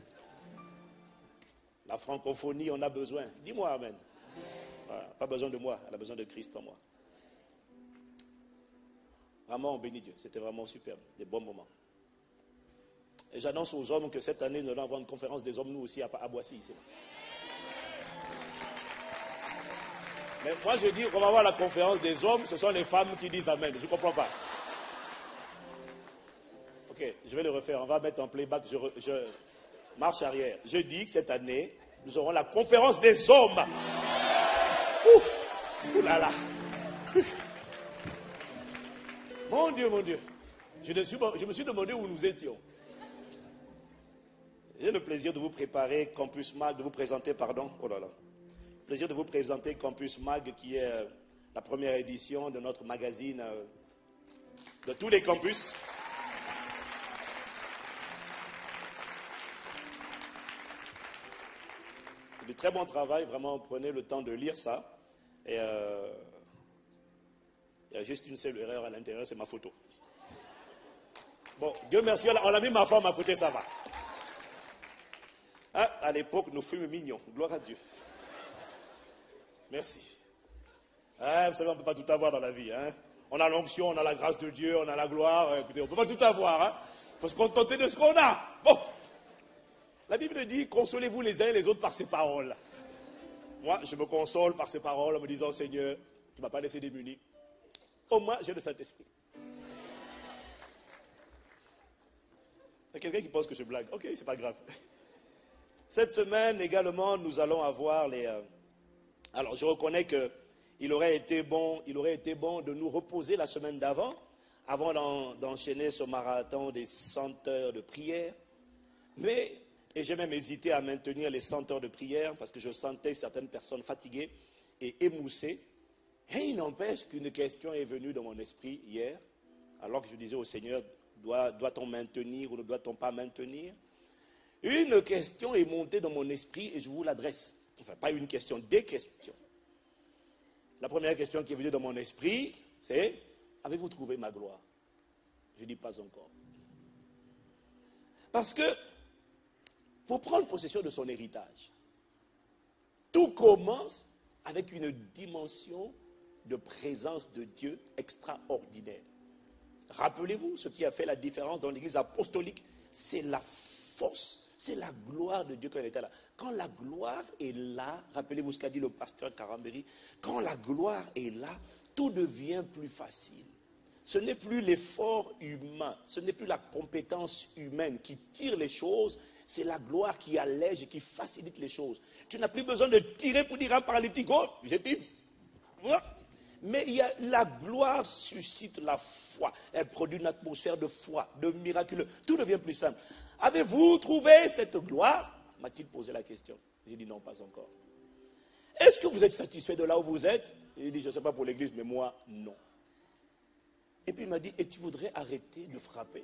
La francophonie, on a besoin. Dis-moi amen. Voilà, pas besoin de moi, elle a besoin de Christ en moi. Vraiment, on bénit Dieu. C'était vraiment superbe. Des bons moments. Et j'annonce aux hommes que cette année, nous allons avoir une conférence des hommes, nous aussi, à Boissy, ici. Mais moi, je dis qu'on va avoir la conférence des hommes, ce sont les femmes qui disent amen. Je ne comprends pas. Ok, je vais le refaire. On va mettre en playback. Je marche arrière. Je dis que cette année, nous aurons la conférence des hommes. Ouf! Ouh là là! Mon Dieu, mon Dieu. Je me suis demandé où nous étions. J'ai le plaisir de vous préparer Campus Mag, de vous présenter, pardon. Oh là là. Plaisir de vous présenter Campus Mag, qui est la première édition de notre magazine de tous les campus. Du très bon travail, vraiment, prenez le temps de lire ça. Et il y a juste une seule erreur à l'intérieur, c'est ma photo. Bon, Dieu merci, on a mis ma femme à côté, ça va. Hein, à l'époque, nous fûmes mignons, gloire à Dieu. Merci. Hein, vous savez, on ne peut pas tout avoir dans la vie. Hein. On a l'onction, on a la grâce de Dieu, on a la gloire. Écoutez, on ne peut pas tout avoir. Hein. Il faut se contenter de ce qu'on a. Bon. La Bible dit, consolez-vous les uns et les autres par ses paroles. Moi, je me console par ses paroles en me disant, Seigneur, tu ne m'as pas laissé démuni. Au moins, j'ai le Saint-Esprit. Il y a quelqu'un qui pense que je blague. Ok, c'est pas grave. Cette semaine également, nous allons avoir les... Alors, je reconnais qu'il aurait été bon de nous reposer la semaine d'avant, avant d'enchaîner ce marathon des 100 heures de prière. Et j'ai même hésité à maintenir les 100 heures de prière parce que je sentais certaines personnes fatiguées et émoussées. Et il n'empêche qu'une question est venue dans mon esprit hier, alors que je disais au Seigneur, doit-on maintenir ou ne doit-on pas maintenir? Une question est montée dans mon esprit et je vous l'adresse. Enfin, pas une question, des questions. La première question qui est venue dans mon esprit, c'est, avez-vous trouvé ma gloire? Je dis pas encore. Parce que, pour prendre possession de son héritage, tout commence avec une dimension de présence de Dieu extraordinaire. Rappelez-vous, ce qui a fait la différence dans l'église apostolique, c'est la force, c'est la gloire de Dieu quand elle était là. Quand la gloire est là, rappelez-vous ce qu'a dit le pasteur Karambéry, quand la gloire est là, tout devient plus facile. Ce n'est plus l'effort humain, ce n'est plus la compétence humaine qui tire les choses, c'est la gloire qui allège et qui facilite les choses. Tu n'as plus besoin de tirer pour dire à un paralytique, oh, j'ai dit. Mais la gloire suscite la foi. Elle produit une atmosphère de foi, de miraculeux. Tout devient plus simple. Avez-vous trouvé cette gloire? M'a-t-il posé la question. J'ai dit non, pas encore. Est-ce que vous êtes satisfait de là où vous êtes? Il dit, je ne sais pas pour l'église, mais moi, non. Et puis il m'a dit, et tu voudrais arrêter de frapper?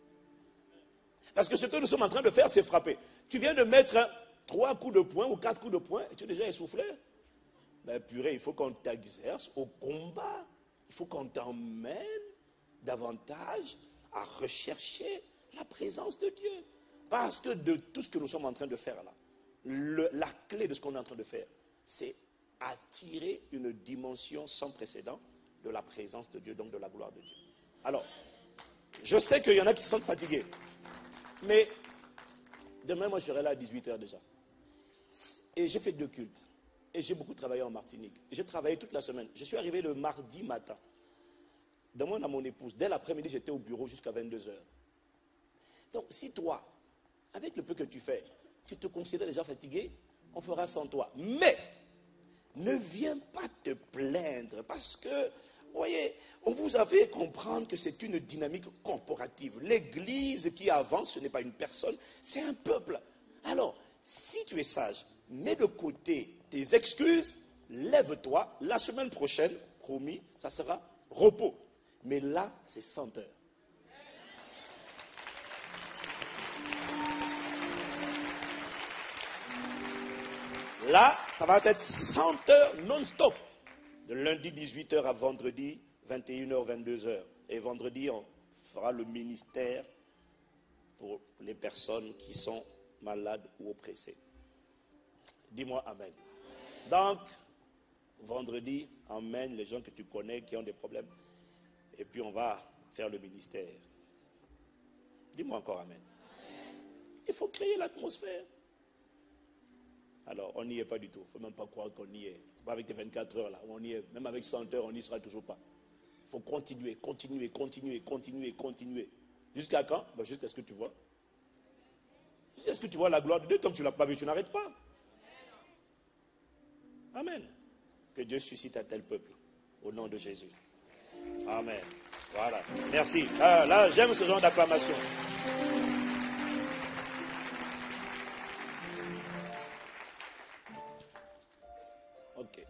Parce que ce que nous sommes en train de faire, c'est frapper. Tu viens de mettre 3 coups de poing ou 4 coups de poing et tu es déjà essoufflé. Ben purée, il faut qu'on t'exerce au combat. Il faut qu'on t'emmène davantage à rechercher la présence de Dieu. Parce que de tout ce que nous sommes en train de faire là, la clé de ce qu'on est en train de faire, c'est attirer une dimension sans précédent de la présence de Dieu, donc de la gloire de Dieu. Alors, je sais qu'il y en a qui se sentent fatigués. Mais demain, moi, je serai là à 18h déjà. Et j'ai fait 2 cultes. Et j'ai beaucoup travaillé en Martinique. J'ai travaillé toute la semaine. Je suis arrivé le mardi matin. Demande à mon épouse. Dès l'après-midi, j'étais au bureau jusqu'à 22h. Donc, si toi, avec le peu que tu fais, tu te considères déjà fatigué, on fera sans toi. Mais, ne viens pas te plaindre parce que, vous voyez, on vous a fait comprendre que c'est une dynamique corporative. L'église qui avance, ce n'est pas une personne, c'est un peuple. Alors, si tu es sage, mets de côté tes excuses, lève-toi. La semaine prochaine, promis, ça sera repos. Mais là, c'est 100 heures. Là, ça va être 100 heures non-stop. De lundi 18h à vendredi 21h, 22h. Et vendredi, on fera le ministère pour les personnes qui sont malades ou oppressées. Dis-moi amen. Donc, vendredi, emmène les gens que tu connais qui ont des problèmes. Et puis on va faire le ministère. Dis-moi encore amen. Il faut créer l'atmosphère. Alors, on n'y est pas du tout. Il ne faut même pas croire qu'on y est. Ce n'est pas avec les 24 heures là où on y est. Même avec 100 heures, on n'y sera toujours pas. Il faut continuer. Jusqu'à quand? Ben, jusqu'à ce que tu vois. Jusqu'à ce que tu vois la gloire de Dieu. Tant que tu ne l'as pas vu, tu n'arrêtes pas. Amen. Que Dieu suscite un tel peuple. Au nom de Jésus. Amen. Voilà. Merci. Là, j'aime ce genre d'acclamation. Ok.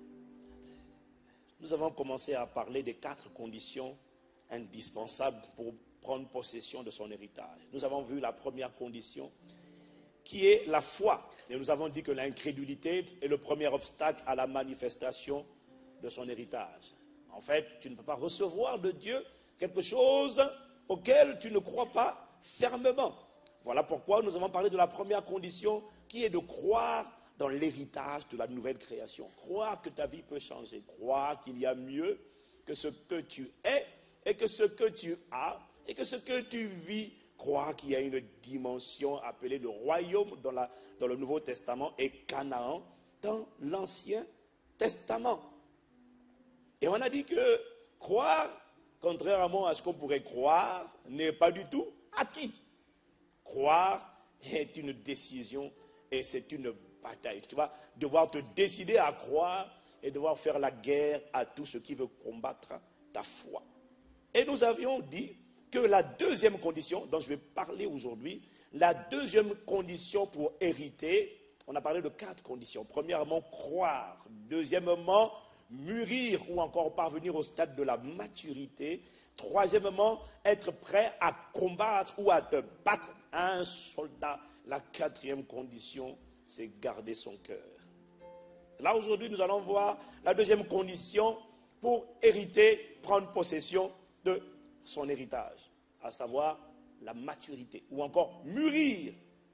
Nous avons commencé à parler des 4 conditions indispensables pour prendre possession de son héritage. Nous avons vu la première condition qui est la foi. Et nous avons dit que l'incrédulité est le premier obstacle à la manifestation de son héritage. En fait, tu ne peux pas recevoir de Dieu quelque chose auquel tu ne crois pas fermement. Voilà pourquoi nous avons parlé de la première condition qui est de croire dans l'héritage de la nouvelle création. Croire que ta vie peut changer. Croire qu'il y a mieux que ce que tu es et que ce que tu as et que ce que tu vis. Croire qu'il y a une dimension appelée le royaume dans le Nouveau Testament et Canaan dans l'Ancien Testament. Et on a dit que Croire, contrairement à ce qu'on pourrait croire, n'est pas du tout acquis. Croire est une décision et c'est une bataille. Tu vas devoir te décider à croire et devoir faire la guerre à tout ce qui veut combattre ta foi. Et nous avions dit que la deuxième condition dont je vais parler aujourd'hui, la deuxième condition pour hériter, on a parlé de 4 conditions. Premièrement, croire. Deuxièmement, mûrir ou encore parvenir au stade de la maturité. Troisièmement, être prêt à combattre ou à te battre. Un soldat. La 4e condition, c'est garder son cœur. Là, aujourd'hui, nous allons voir la deuxième condition pour hériter, prendre possession de son héritage, à savoir la maturité, ou encore mûrir.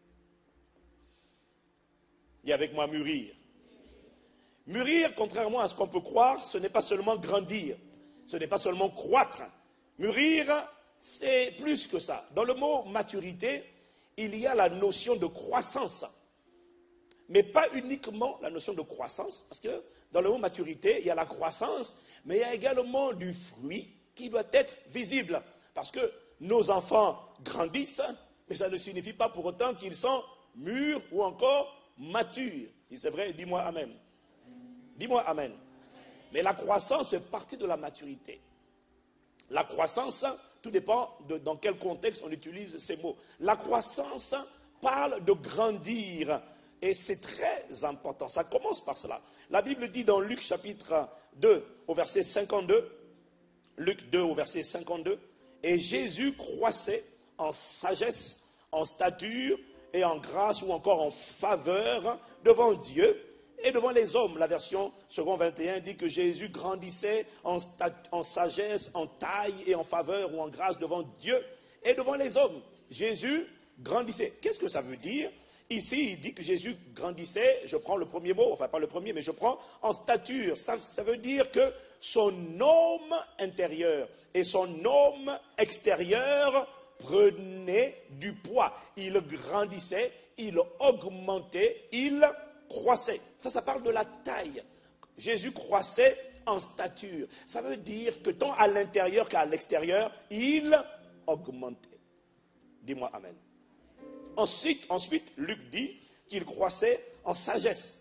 Dis avec moi, mûrir. Mûrir, contrairement à ce qu'on peut croire, ce n'est pas seulement grandir, ce n'est pas seulement croître. Mûrir, c'est plus que ça. Dans le mot maturité, il y a la notion de croissance. Mais pas uniquement la notion de croissance, parce que dans le mot maturité, il y a la croissance, mais il y a également du fruit qui doit être visible. Parce que nos enfants grandissent, mais ça ne signifie pas pour autant qu'ils sont mûrs ou encore matures. Si c'est vrai, dis-moi amen. Dis-moi amen. Mais la croissance fait partie de la maturité. La croissance, tout dépend de dans quel contexte on utilise ces mots. La croissance parle de grandir. Et c'est très important. Ça commence par cela. La Bible dit dans Luc chapitre 2 au verset 52, Luc 2 au verset 52, et Jésus croissait en sagesse, en stature et en grâce ou encore en faveur devant Dieu et devant les hommes. La version second 21 dit que Jésus grandissait en sagesse, en taille et en faveur ou en grâce devant Dieu et devant les hommes. Jésus grandissait. Qu'est-ce que ça veut dire? Ici, il dit que Jésus grandissait, je prends le premier mot, enfin pas le premier, mais je prends en stature. Ça veut dire que son homme intérieur et son homme extérieur prenaient du poids. Il grandissait, il augmentait, il croissait. Ça parle de la taille. Jésus croissait en stature. Ça veut dire que tant à l'intérieur qu'à l'extérieur, il augmentait. Dis-moi amen. Ensuite, Luc dit qu'il croissait en sagesse.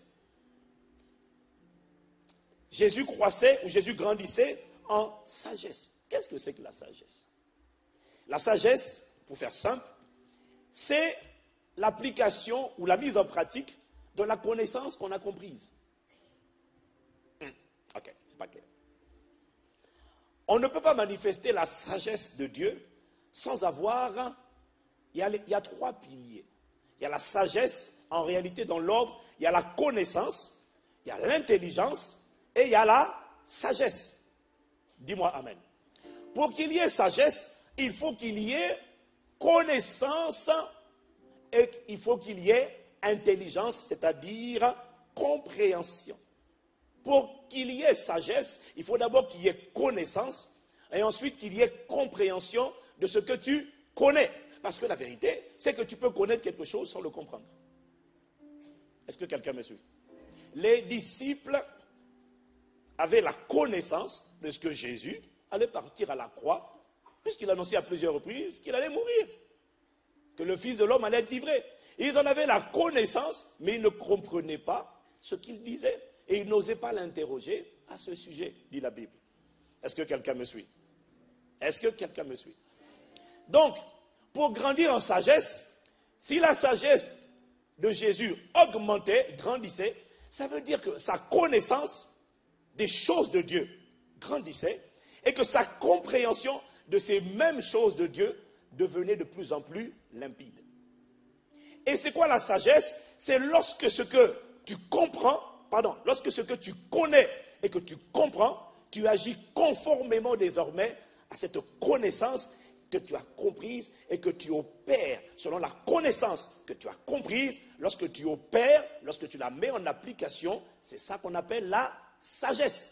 Jésus croissait ou Jésus grandissait en sagesse. Qu'est-ce que c'est que la sagesse? La sagesse, pour faire simple, c'est l'application ou la mise en pratique de la connaissance qu'on a comprise. Ok, c'est pas clair. On ne peut pas manifester la sagesse de Dieu sans avoir... Il y a 3 piliers. Il y a la sagesse, en réalité dans l'ordre, il y a la connaissance, il y a l'intelligence et il y a la sagesse. Dis-moi amen. Pour qu'il y ait sagesse, il faut qu'il y ait connaissance et il faut qu'il y ait intelligence, c'est-à-dire compréhension. Pour qu'il y ait sagesse, il faut d'abord qu'il y ait connaissance et ensuite qu'il y ait compréhension de ce que tu connais. Parce que la vérité, c'est que tu peux connaître quelque chose sans le comprendre. Est-ce que quelqu'un me suit? Les disciples avaient la connaissance de ce que Jésus allait partir à la croix, puisqu'il annonçait à plusieurs reprises qu'il allait mourir, que le Fils de l'homme allait être livré. Ils en avaient la connaissance, mais ils ne comprenaient pas ce qu'il disait. Et ils n'osaient pas l'interroger à ce sujet, dit la Bible. Est-ce que quelqu'un me suit? Est-ce que quelqu'un me suit? Donc, pour grandir en sagesse, si la sagesse de Jésus augmentait, grandissait, ça veut dire que sa connaissance des choses de Dieu grandissait et que sa compréhension de ces mêmes choses de Dieu devenait de plus en plus limpide. Et c'est quoi la sagesse? C'est lorsque ce que tu comprends, lorsque ce que tu connais et que tu comprends, tu agis conformément désormais à cette connaissance que tu as comprise et que tu opères selon la connaissance que tu as comprise. Lorsque tu opères, lorsque tu la mets en application, c'est ça qu'on appelle la sagesse.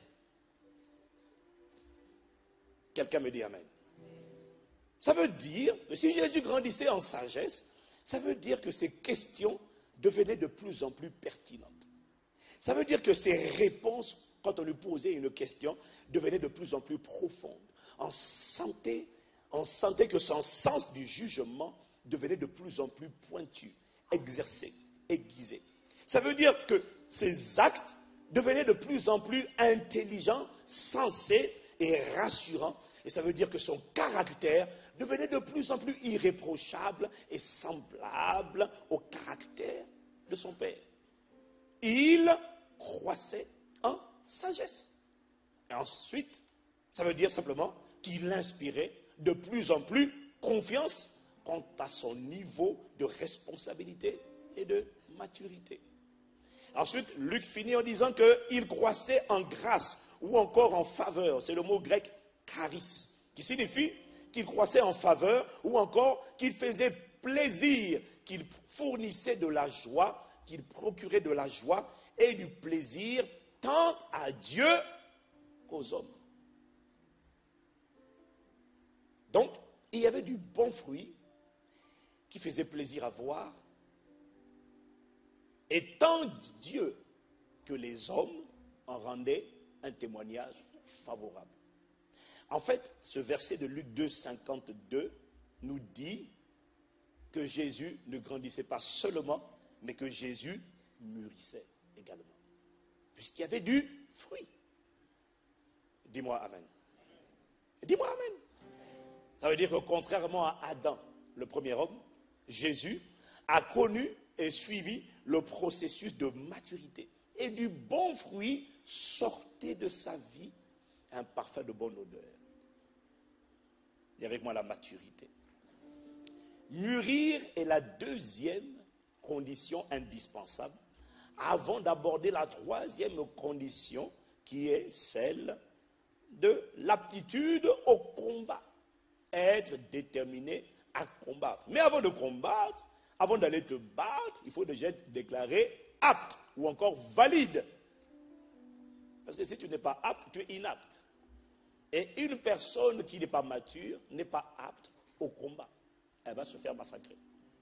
Quelqu'un me dit amen. Ça veut dire que si Jésus grandissait en sagesse, ça veut dire que ses questions devenaient de plus en plus pertinentes. Ça veut dire que ses réponses quand on lui posait une question, devenait de plus en plus profonde. On sentait que son sens du jugement devenait de plus en plus pointu, exercé, aiguisé. Ça veut dire que ses actes devenaient de plus en plus intelligents, sensés et rassurants. Et ça veut dire que son caractère devenait de plus en plus irréprochable et semblable au caractère de son père. Il croissait en sagesse. Et ensuite, ça veut dire simplement qu'il inspirait de plus en plus confiance quant à son niveau de responsabilité et de maturité. Ensuite, Luc finit en disant qu'il croissait en grâce ou encore en faveur. C'est le mot grec charis, qui signifie qu'il croissait en faveur ou encore qu'il faisait plaisir, qu'il fournissait de la joie, qu'il procurait de la joie et du plaisir tant à Dieu qu'aux hommes. Donc, il y avait du bon fruit qui faisait plaisir à voir, et tant Dieu que les hommes en rendaient un témoignage favorable. En fait, ce verset de Luc 2, 52 nous dit que Jésus ne grandissait pas seulement, mais que Jésus mûrissait également. Puisqu'il y avait du fruit. Dis-moi Amen. Dis-moi Amen. Ça veut dire que contrairement à Adam, le premier homme, Jésus a connu et suivi le processus de maturité. Et du bon fruit sortait de sa vie un parfum de bonne odeur. Dis avec moi la maturité. Mûrir est la deuxième condition indispensable avant d'aborder la troisième condition qui est celle de l'aptitude au combat. Être déterminé à combattre. Mais avant de combattre, avant d'aller te battre, il faut déjà être déclaré apte ou encore valide. Parce que si tu n'es pas apte, tu es inapte. Et une personne qui n'est pas mature n'est pas apte au combat. Elle va se faire massacrer.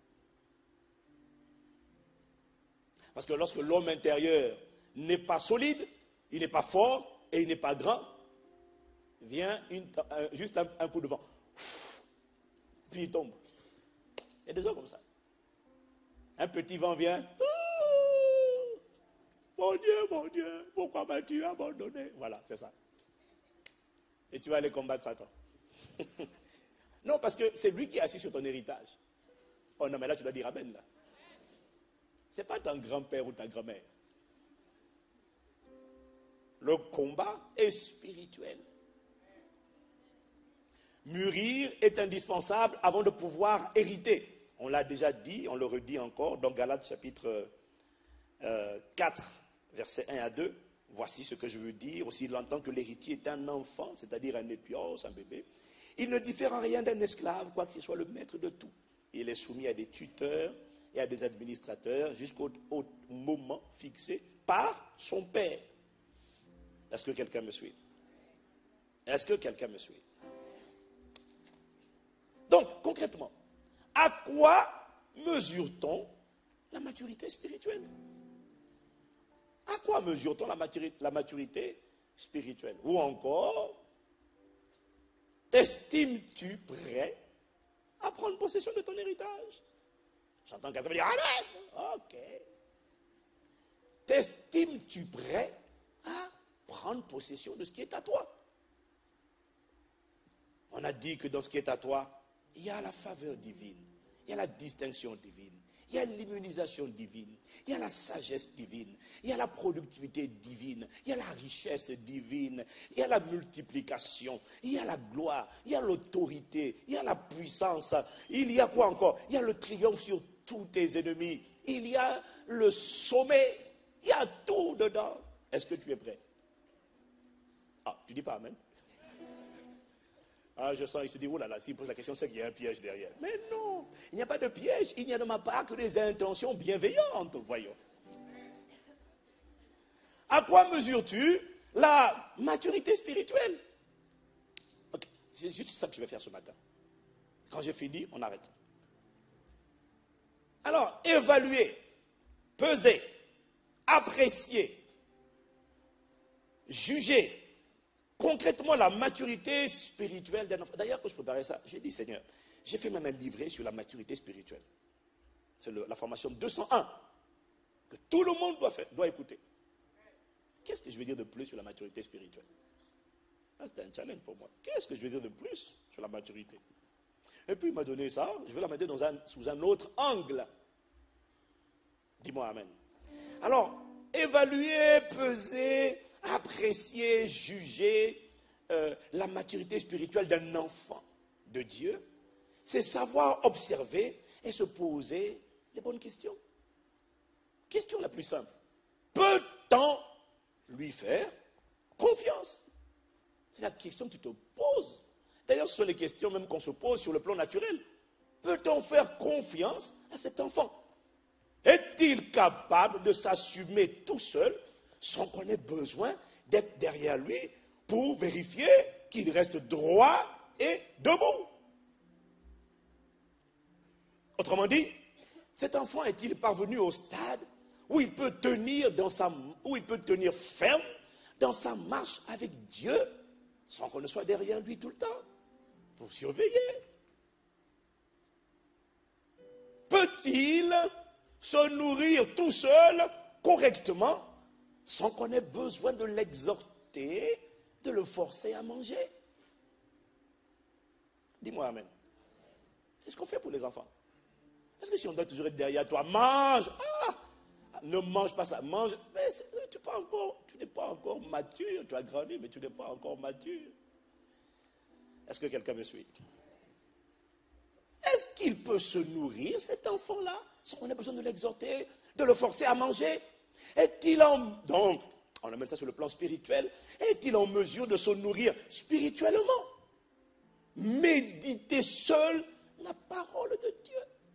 Parce que lorsque l'homme intérieur n'est pas solide, il n'est pas fort et il n'est pas grand, vient juste un coup de vent. Puis il tombe. Il y a des gens comme ça. Un petit vent vient. Oh, mon Dieu, pourquoi m'as-tu abandonné? Voilà, c'est ça. Et tu vas aller combattre Satan. Non, parce que c'est lui qui est assis sur ton héritage. Oh non, mais là, tu dois dire Amen, là. Ce n'est pas ton grand-père ou ta grand-mère. Le combat est spirituel. Mûrir est indispensable avant de pouvoir hériter. On l'a déjà dit, on le redit encore dans Galates chapitre 4, versets 1 à 2. Voici ce que je veux dire. Aussi longtemps que l'héritier est un enfant, c'est-à-dire un épios, un bébé, il ne diffère en rien d'un esclave, quoi qu'il soit le maître de tout. Il est soumis à des tuteurs et à des administrateurs jusqu'au moment fixé par son père. Est-ce que quelqu'un me suit? Est-ce que quelqu'un me suit? Donc, concrètement, à quoi mesure-t-on la maturité spirituelle? À quoi mesure-t-on la maturité spirituelle? Ou encore, t'estimes-tu prêt à prendre possession de ton héritage? J'entends quelqu'un me dire Amen. Ok. T'estimes-tu prêt à prendre possession de ce qui est à toi? On a dit que dans ce qui est à toi, il y a la faveur divine, il y a la distinction divine, il y a l'immunisation divine, il y a la sagesse divine, il y a la productivité divine, il y a la richesse divine, il y a la multiplication, il y a la gloire, il y a l'autorité, il y a la puissance, il y a quoi encore? Il y a le triomphe sur tous tes ennemis, il y a le sommet, il y a tout dedans. Est-ce que tu es prêt? Ah, tu dis pas Amen? Ah, je sens, il se dit, oh là là, s'il pose la question, c'est qu'il y a un piège derrière. Mais non, il n'y a pas de piège, il n'y a de ma part que des intentions bienveillantes, voyons. À quoi mesures-tu la maturité spirituelle? Ok, c'est juste ça que je vais faire ce matin. Quand j'ai fini, on arrête. Alors, évaluer, peser, apprécier, juger concrètement la maturité spirituelle d'un enfant. D'ailleurs, quand je préparais ça, j'ai dit, Seigneur, j'ai fait même un livret sur la maturité spirituelle. C'est la formation 201 que tout le monde doit écouter. Qu'est-ce que je veux dire de plus sur la maturité spirituelle? C'était un challenge pour moi. Qu'est-ce que je veux dire de plus sur la maturité? Et puis il m'a donné ça, je vais la mettre sous un autre angle. Dis-moi amen. Alors, évaluer, peser, apprécier, juger la maturité spirituelle d'un enfant de Dieu, c'est savoir observer et se poser les bonnes questions. Question la plus simple. Peut-on lui faire confiance? C'est la question que tu te poses. D'ailleurs, ce sont les questions même qu'on se pose sur le plan naturel. Peut-on faire confiance à cet enfant? Est-il capable de s'assumer tout seul sans qu'on ait besoin d'être derrière lui pour vérifier qu'il reste droit et debout? Autrement dit, cet enfant est-il parvenu au stade où il peut tenir ferme dans sa marche avec Dieu sans qu'on ne soit derrière lui tout le temps pour surveiller? Peut-il se nourrir tout seul correctement sans qu'on ait besoin de l'exhorter, de le forcer à manger? Dis-moi amen. C'est ce qu'on fait pour les enfants. Est-ce que si on doit toujours être derrière toi, mange, ne mange pas ça, mange, mais tu n'es pas encore mature, tu as grandi, mais tu n'es pas encore mature. Est-ce que quelqu'un me suit? Est-ce qu'il peut se nourrir, cet enfant-là, sans qu'on ait besoin de l'exhorter, de le forcer à manger? Donc, on amène ça sur le plan spirituel, est-il en mesure de se nourrir spirituellement? Méditer seul la parole de Dieu.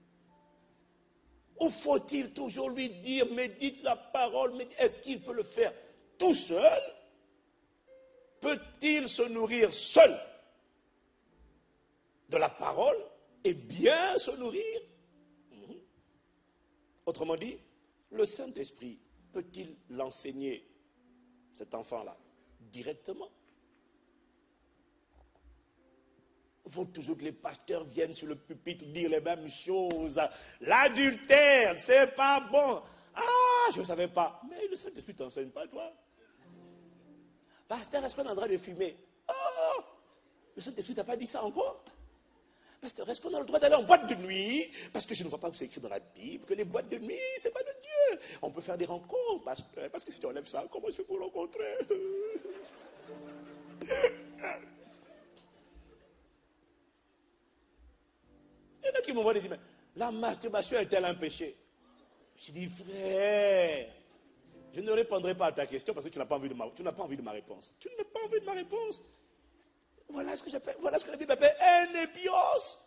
Ou faut-il toujours lui dire, médite la parole, est-ce qu'il peut le faire tout seul? Peut-il se nourrir seul de la parole et bien se nourrir? Autrement dit, le Saint-Esprit peut-il l'enseigner, cet enfant-là, directement? Il faut toujours que les pasteurs viennent sur le pupitre dire les mêmes choses. L'adultère, c'est pas bon. Ah, je ne savais pas. Mais le Saint-Esprit ne t'enseigne pas, toi. Pasteur, est-ce qu'on a le droit de fumer? Oh, le Saint-Esprit ne t'a pas dit ça encore? Pasteur, est-ce qu'on a le droit d'aller en boîte de nuit? Parce que je ne vois pas où c'est écrit dans la Bible que les boîtes de nuit, ce n'est pas de Dieu. On peut faire des rencontres, pasteur, parce que si tu enlèves ça, comment je fais pour rencontrer? Il y en a qui m'envoient des emails. La masturbation est-elle un péché? Je dis, frère, je ne répondrai pas à ta question parce que tu n'as pas envie de ma réponse. Tu n'as pas envie de ma réponse. Voilà ce que la Bible appelle un épios.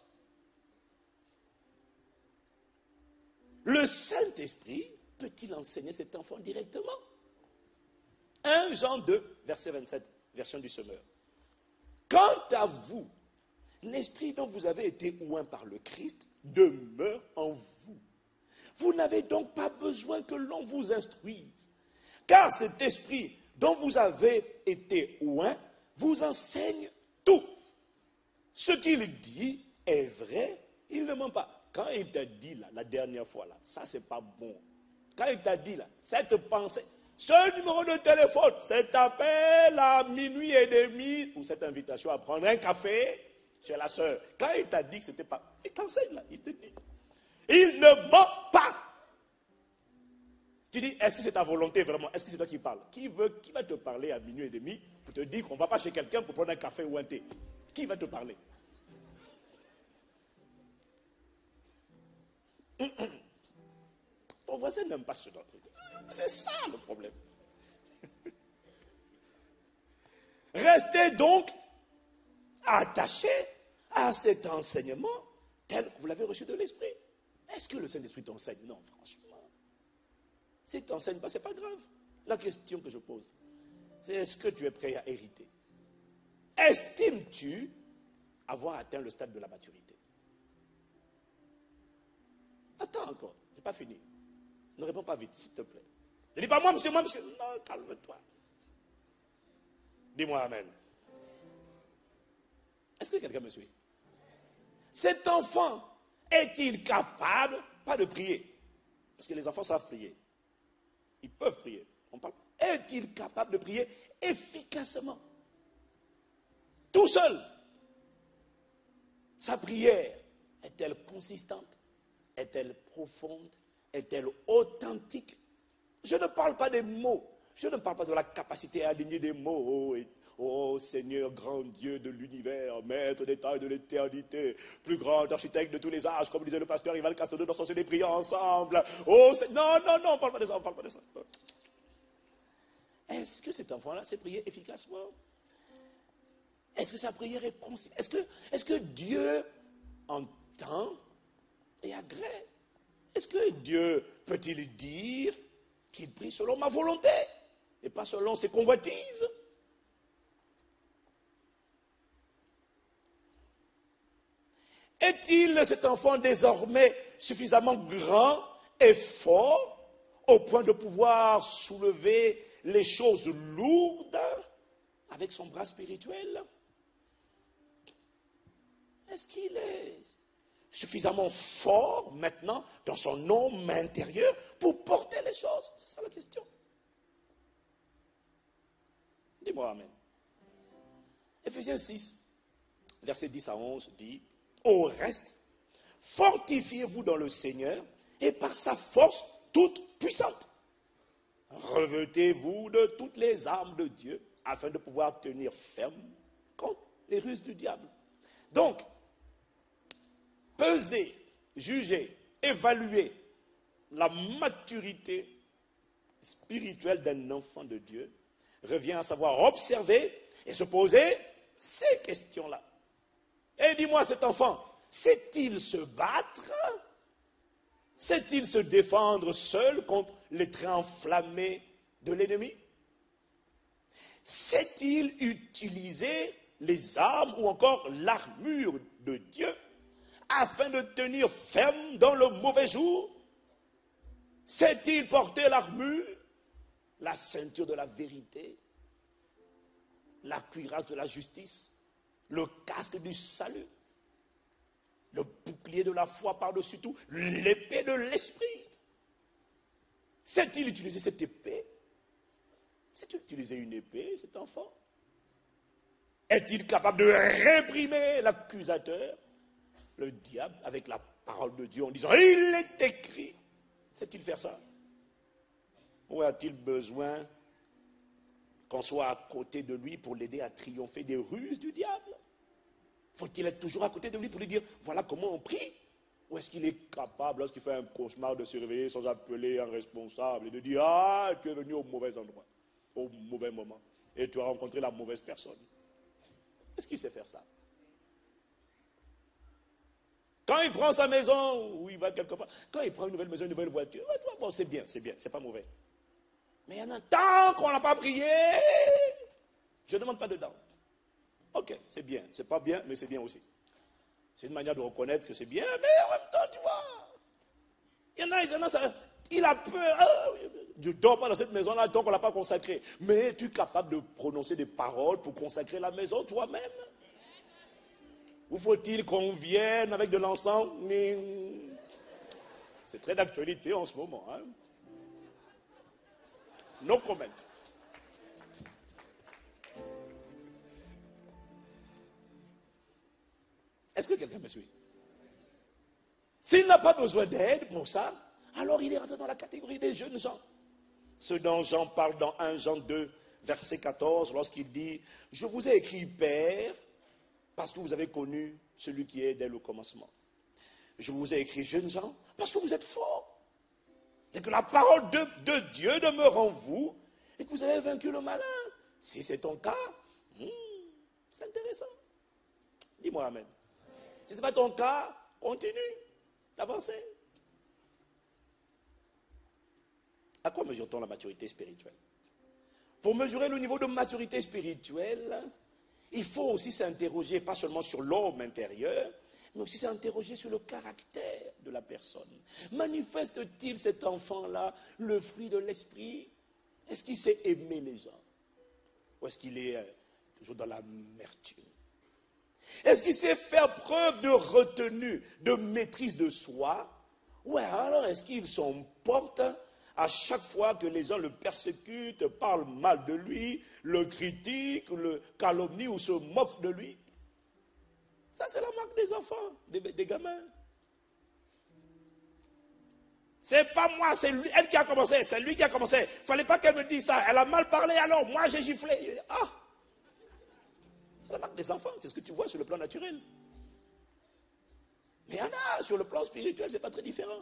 Le Saint-Esprit peut-il enseigner cet enfant directement? 1 Jean 2, verset 27, version du Semeur. Quant à vous, l'esprit dont vous avez été oint par le Christ demeure en vous. Vous n'avez donc pas besoin que l'on vous instruise, car cet esprit dont vous avez été oint vous enseigne tout. Ce qu'il dit est vrai, il ne ment pas. Quand il t'a dit là, la dernière fois là, ça c'est pas bon. Quand il t'a dit là, cette pensée, ce numéro de téléphone, cet appel à minuit et demi, ou cette invitation à prendre un café chez la sœur, quand il t'a dit que c'était pas, il t'enseigne là, il te dit. Il ne ment pas. Tu dis, est-ce que c'est ta volonté vraiment? Est-ce que c'est toi qui parles? Qui va te parler à minuit et demi pour te dire qu'on ne va pas chez quelqu'un pour prendre un café ou un thé? Qui va te parler? Ton voisin n'aime pas ce genre. C'est ça le problème. Restez donc attachés à cet enseignement tel que vous l'avez reçu de l'Esprit. Est-ce que le Saint-Esprit t'enseigne? Non, franchement. S'il ne t'enseigne pas, ce n'est pas grave. La question que je pose, c'est est-ce que tu es prêt à hériter? Estimes-tu avoir atteint le stade de la maturité? Attends encore, je n'ai pas fini. Ne réponds pas vite, s'il te plaît. Ne dis pas moi, monsieur. Non, calme-toi. Dis-moi amen. Est-ce que quelqu'un me suit? Cet enfant est-il capable, pas de prier, parce que les enfants savent prier. Ils peuvent prier. On parle. Est-il capable de prier efficacement? Tout seul. Sa prière est-elle consistante? Est-elle profonde? Est-elle authentique? Je ne parle pas des mots. Je ne parle pas de la capacité à aligner des mots. Oh Seigneur, grand Dieu de l'univers, maître des temps et de l'éternité, plus grand architecte de tous les âges, comme disait le pasteur Ivan Castaldo dans son CD Prions ensemble. Oh, non, on ne parle pas de ça, on ne parle pas de ça. Est-ce que cet enfant-là sait prier efficacement? Est-ce que sa prière est consistante? Est-ce que Dieu entend et agrée? Est-ce que Dieu peut-il dire qu'il prie selon ma volonté et pas selon ses convoitises? Est-il, cet enfant, désormais suffisamment grand et fort au point de pouvoir soulever les choses lourdes avec son bras spirituel? Est-ce qu'il est suffisamment fort maintenant dans son homme intérieur pour porter les choses? C'est ça la question. Dis-moi amen. Ephésiens 6, versets 10 à 11 dit: au reste, fortifiez-vous dans le Seigneur et par sa force toute puissante. Revêtez-vous de toutes les armes de Dieu afin de pouvoir tenir ferme contre les ruses du diable. Donc, peser, juger, évaluer la maturité spirituelle d'un enfant de Dieu revient à savoir observer et se poser ces questions-là. Et dis-moi, cet enfant, sait-il se battre? Sait-il se défendre seul contre les traits enflammés de l'ennemi? Sait-il utiliser les armes ou encore l'armure de Dieu afin de tenir ferme dans le mauvais jour? Sait-il porter l'armure, la ceinture de la vérité, la cuirasse de la justice, le casque du salut, le bouclier de la foi par-dessus tout, l'épée de l'esprit? Sait-il utiliser cette épée? Sait-il utiliser une épée, cet enfant? Est-il capable de réprimer l'accusateur, le diable, avec la parole de Dieu en disant « il est écrit ». Sait-il faire ça? Ou a-t-il besoin qu'on soit à côté de lui pour l'aider à triompher des ruses du diable? Faut-il être toujours à côté de lui pour lui dire, voilà comment on prie? Ou est-ce qu'il est capable, lorsqu'il fait un cauchemar, de se réveiller sans appeler un responsable et de dire, ah, tu es venu au mauvais endroit, au mauvais moment, et tu as rencontré la mauvaise personne? Est-ce qu'il sait faire ça? Quand il prend sa maison, ou il va quelque part, quand il prend une nouvelle maison, une nouvelle voiture, bon, c'est bien, c'est pas mauvais. Mais il y en a tant qu'on n'a pas prié, je ne demande pas dedans. Ok, c'est bien, c'est pas bien, mais c'est bien aussi. C'est une manière de reconnaître que c'est bien, mais en même temps, tu vois, il y en a, il a peur, je ne dors pas dans cette maison-là tant qu'on ne l'a pas consacrée. Mais tu es capable de prononcer des paroles pour consacrer la maison toi-même? Ou faut-il qu'on vienne avec de l'encens? C'est très d'actualité en ce moment. Hein? No comment. Est-ce que quelqu'un me suit? S'il n'a pas besoin d'aide pour ça, alors il est rentré dans la catégorie des jeunes gens. Ce dont Jean parle dans 1 Jean 2, verset 14, lorsqu'il dit « Je vous ai écrit, Père, parce que vous avez connu celui qui est dès le commencement. Je vous ai écrit, jeunes gens, parce que vous êtes forts. Et que la parole de Dieu demeure en vous et que vous avez vaincu le malin. Si c'est ton cas, c'est intéressant. Dis-moi amen. Si ce n'est pas ton cas, continue d'avancer. À quoi mesure-t-on la maturité spirituelle? Pour mesurer le niveau de maturité spirituelle, il faut aussi s'interroger, pas seulement sur l'homme intérieur, mais aussi s'interroger sur le caractère de la personne. Manifeste-t-il cet enfant-là le fruit de l'esprit? Est-ce qu'il sait aimer les gens? Ou est-ce qu'il est toujours dans l'amertume? Est-ce qu'il sait faire preuve de retenue, de maîtrise de soi? Ou alors est-ce qu'il s'emporte à chaque fois que les gens le persécutent, parlent mal de lui, le critiquent, le calomnient ou se moquent de lui? Ça, c'est la marque des enfants, des gamins. C'est pas moi, c'est lui, elle qui a commencé, c'est lui qui a commencé. Il ne fallait pas qu'elle me dise ça. Elle a mal parlé, alors moi j'ai giflé. Ah! C'est la marque des enfants, c'est ce que tu vois sur le plan naturel. Mais il y en a, sur le plan spirituel, ce n'est pas très différent.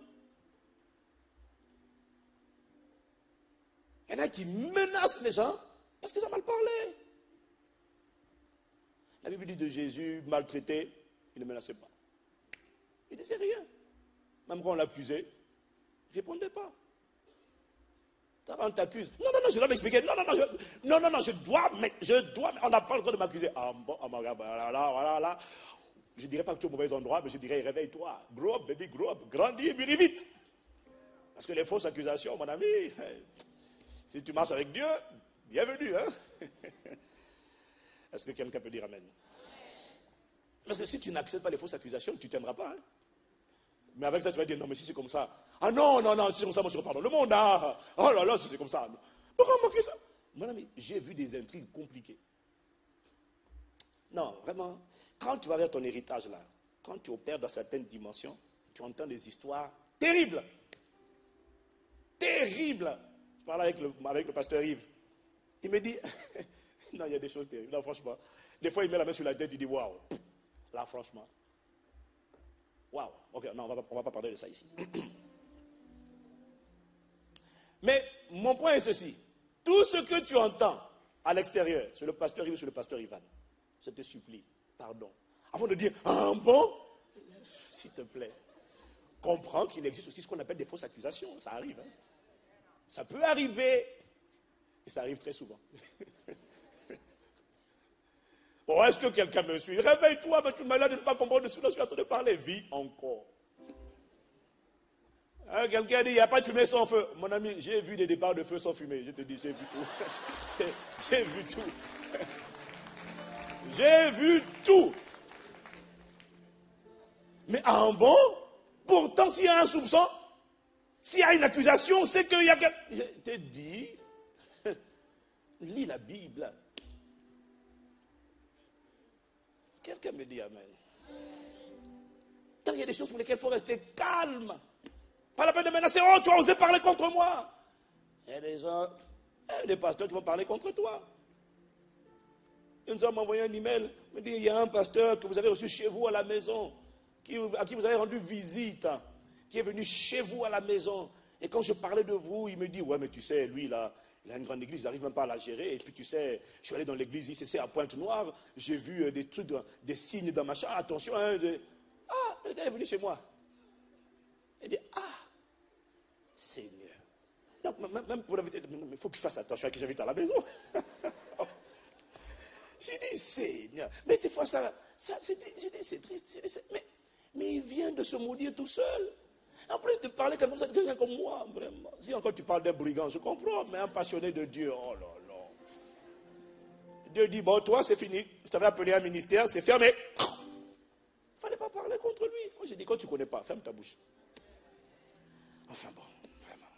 Il y en a qui menacent les gens parce qu'ils ont mal parlé. La Bible dit de Jésus, maltraité, il ne menaçait pas. Il ne disait rien. Même quand on l'accusait, il ne répondait pas. On t'accuse. Non, je dois m'expliquer. Non, je dois, on n'a pas le droit de m'accuser. Ah bon, voilà. Je ne dirais pas que tu es au mauvais endroit, mais je dirais, réveille-toi. Grow up, baby, grow up. Grandis et mûris vite. Parce que les fausses accusations, mon ami, si tu marches avec Dieu, bienvenue. Hein? Est-ce que quelqu'un peut dire amen? Parce que si tu n'acceptes pas les fausses accusations, tu ne t'aimeras pas. Hein? Mais avec ça, tu vas dire, non, mais si c'est comme ça. Ah non, si c'est comme ça, moi je repars dans le monde. Ah. Oh là là, si c'est comme ça. Pourquoi m'accuser ça? Mon ami, j'ai vu des intrigues compliquées. Non, vraiment, quand tu vas vers ton héritage là, quand tu opères dans certaines dimensions, tu entends des histoires terribles. Terribles. Je parlais avec le pasteur Yves. Il me dit, non, il y a des choses terribles. Non, franchement. Des fois, il met la main sur la tête, il dit, waouh. Là, franchement. Waouh. Ok, non, on va pas parler de ça ici. Mais mon point est ceci. Tout ce que tu entends à l'extérieur, sur le pasteur Yves ou sur le pasteur Ivan, je te supplie, pardon. Avant de dire, ah bon, s'il te plaît, comprends qu'il existe aussi ce qu'on appelle des fausses accusations. Ça arrive. Hein? Ça peut arriver. Et ça arrive très souvent. Bon, est-ce que quelqu'un me suit? Réveille-toi, mais tu m'as l'air de ne pas comprendre ce dont je suis en train de parler. Vis encore. Hein, quelqu'un dit, il n'y a pas de fumée sans feu. Mon ami, j'ai vu des départs de feu sans fumée. Je te dis, j'ai vu tout. J'ai vu tout. J'ai vu tout. Mais ah bon? Pourtant, s'il y a un soupçon, s'il y a une accusation, c'est qu'il y a... Je te dis, lis la Bible. Quelqu'un me dit amen. Il y a des choses pour lesquelles il faut rester calme. Pas la peine de menacer. Oh, tu as osé parler contre moi. Il y a des gens, des pasteurs qui vont parler contre toi. Une soeur m'a envoyé un email. Me dit, il y a un pasteur que vous avez reçu chez vous à la maison, à qui vous avez rendu visite, qui est venu chez vous à la maison. Et quand je parlais de vous, il me dit, ouais, mais tu sais, lui, là, il a une grande église, il n'arrive même pas à la gérer. Et puis, tu sais, je suis allé dans l'église ICC à Pointe-Noire, j'ai vu des trucs, des signes dans ma chambre. Attention, hein, ah, le gars est venu chez moi. Il dit, ah, Seigneur. Donc, même pour l'inviter, il faut que je fasse attention à qui j'invite à la maison. J'ai dit, Seigneur, mais ces fois, c'est triste. Mais il vient de se maudire tout seul. En plus de parler comme ça de quelqu'un comme moi, vraiment. Si encore tu parles d'un brigand, je comprends, mais un passionné de Dieu, oh là là. Dieu dit, bon, toi, c'est fini. Je t'avais appelé un ministère, c'est fermé. Il ne fallait pas parler contre lui. Moi, j'ai dit, quand tu ne connais pas, ferme ta bouche. Enfin bon, vraiment.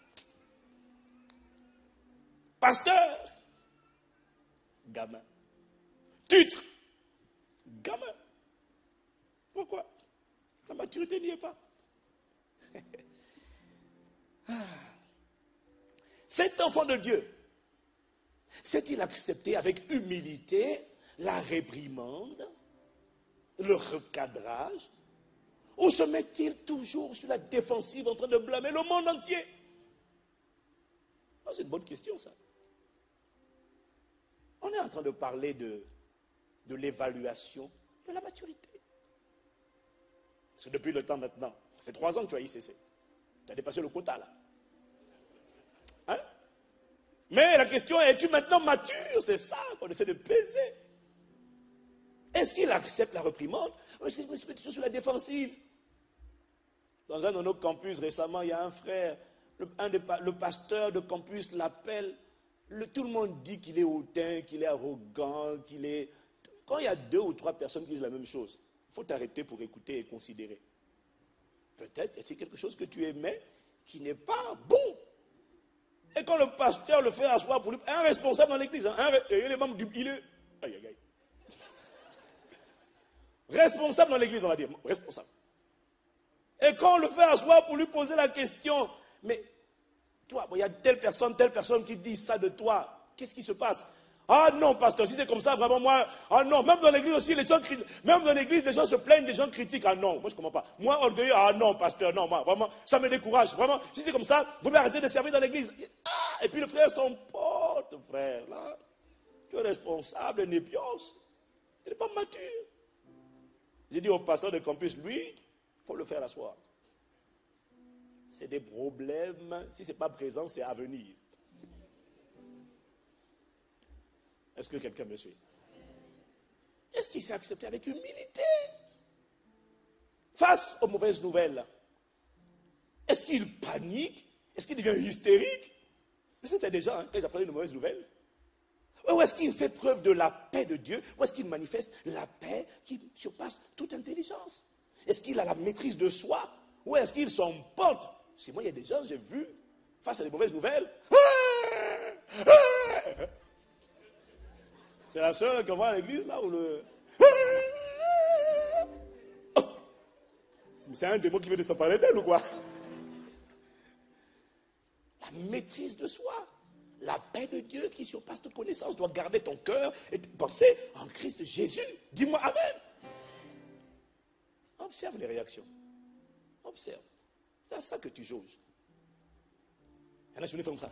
Pasteur, gamin. Titre, gamin. Pourquoi? La maturité n'y est pas. Cet enfant de Dieu, s'est-il accepté avec humilité la réprimande, le recadrage, ou se met-il toujours sur la défensive en train de blâmer le monde entier? C'est une bonne question, ça. On est en train de parler de l'évaluation de la maturité. Parce que depuis le temps maintenant, ça fait 3 ans que tu as ICC. Tu as dépassé le quota là. Hein? Mais la question est, es-tu maintenant mature? C'est ça qu'on essaie de peser. Est-ce qu'il accepte la réprimande? Ou est-ce qu'il se met toujours sur la défensive? Dans un de nos campus récemment, il y a un frère, le pasteur de campus l'appelle. tout le monde dit qu'il est hautain, qu'il est arrogant, qu'il est... Quand il y a 2 ou 3 personnes qui disent la même chose, il faut t'arrêter pour écouter et considérer. Peut-être c'est quelque chose que tu aimais qui n'est pas bon. Et quand le pasteur le fait asseoir pour lui, un responsable dans l'église, et les membres il est... Aïe, aïe, aïe. Responsable dans l'église, on va dire. Responsable. Et quand on le fait asseoir pour lui poser la question, mais toi, il y a telle personne qui dit ça de toi, qu'est-ce qui se passe? Ah non, pasteur, si c'est comme ça, vraiment, moi, ah non, même dans l'église aussi, les gens se plaignent, les gens critiquent, ah non, moi je ne comprends pas. Moi, orgueilleux, ah non, pasteur, non, moi, vraiment, ça me décourage, vraiment, si c'est comme ça, vous m'arrêtez de servir dans l'église. Ah, et puis le frère s'emporte, frère, là, tu es responsable, népios, tu n'es pas mature. J'ai dit au pasteur de campus, lui, il faut le faire asseoir. C'est des problèmes, si ce n'est pas présent, c'est à venir. Est-ce que quelqu'un me suit? Est-ce qu'il s'est accepté avec humilité face aux mauvaises nouvelles? Est-ce qu'il panique? Est-ce qu'il devient hystérique? Mais c'était déjà, quand ils apprenaient une mauvaise nouvelle. Ou est-ce qu'il fait preuve de la paix de Dieu? Ou est-ce qu'il manifeste la paix qui surpasse toute intelligence? Est-ce qu'il a la maîtrise de soi? Ou est-ce qu'il s'emporte? Si moi, il y a des gens, j'ai vu, face à des mauvaises nouvelles, c'est la seule qu'on voit à l'église, là, où le... C'est un démon qui veut de s'emparer d'elle, ou quoi? La maîtrise de soi. La paix de Dieu qui surpasse toute connaissance doit garder ton cœur et tes pensées en Christ Jésus. Dis-moi Amen. Observe les réactions. Observe. C'est à ça que tu jauges. Il y en a qui font comme ça.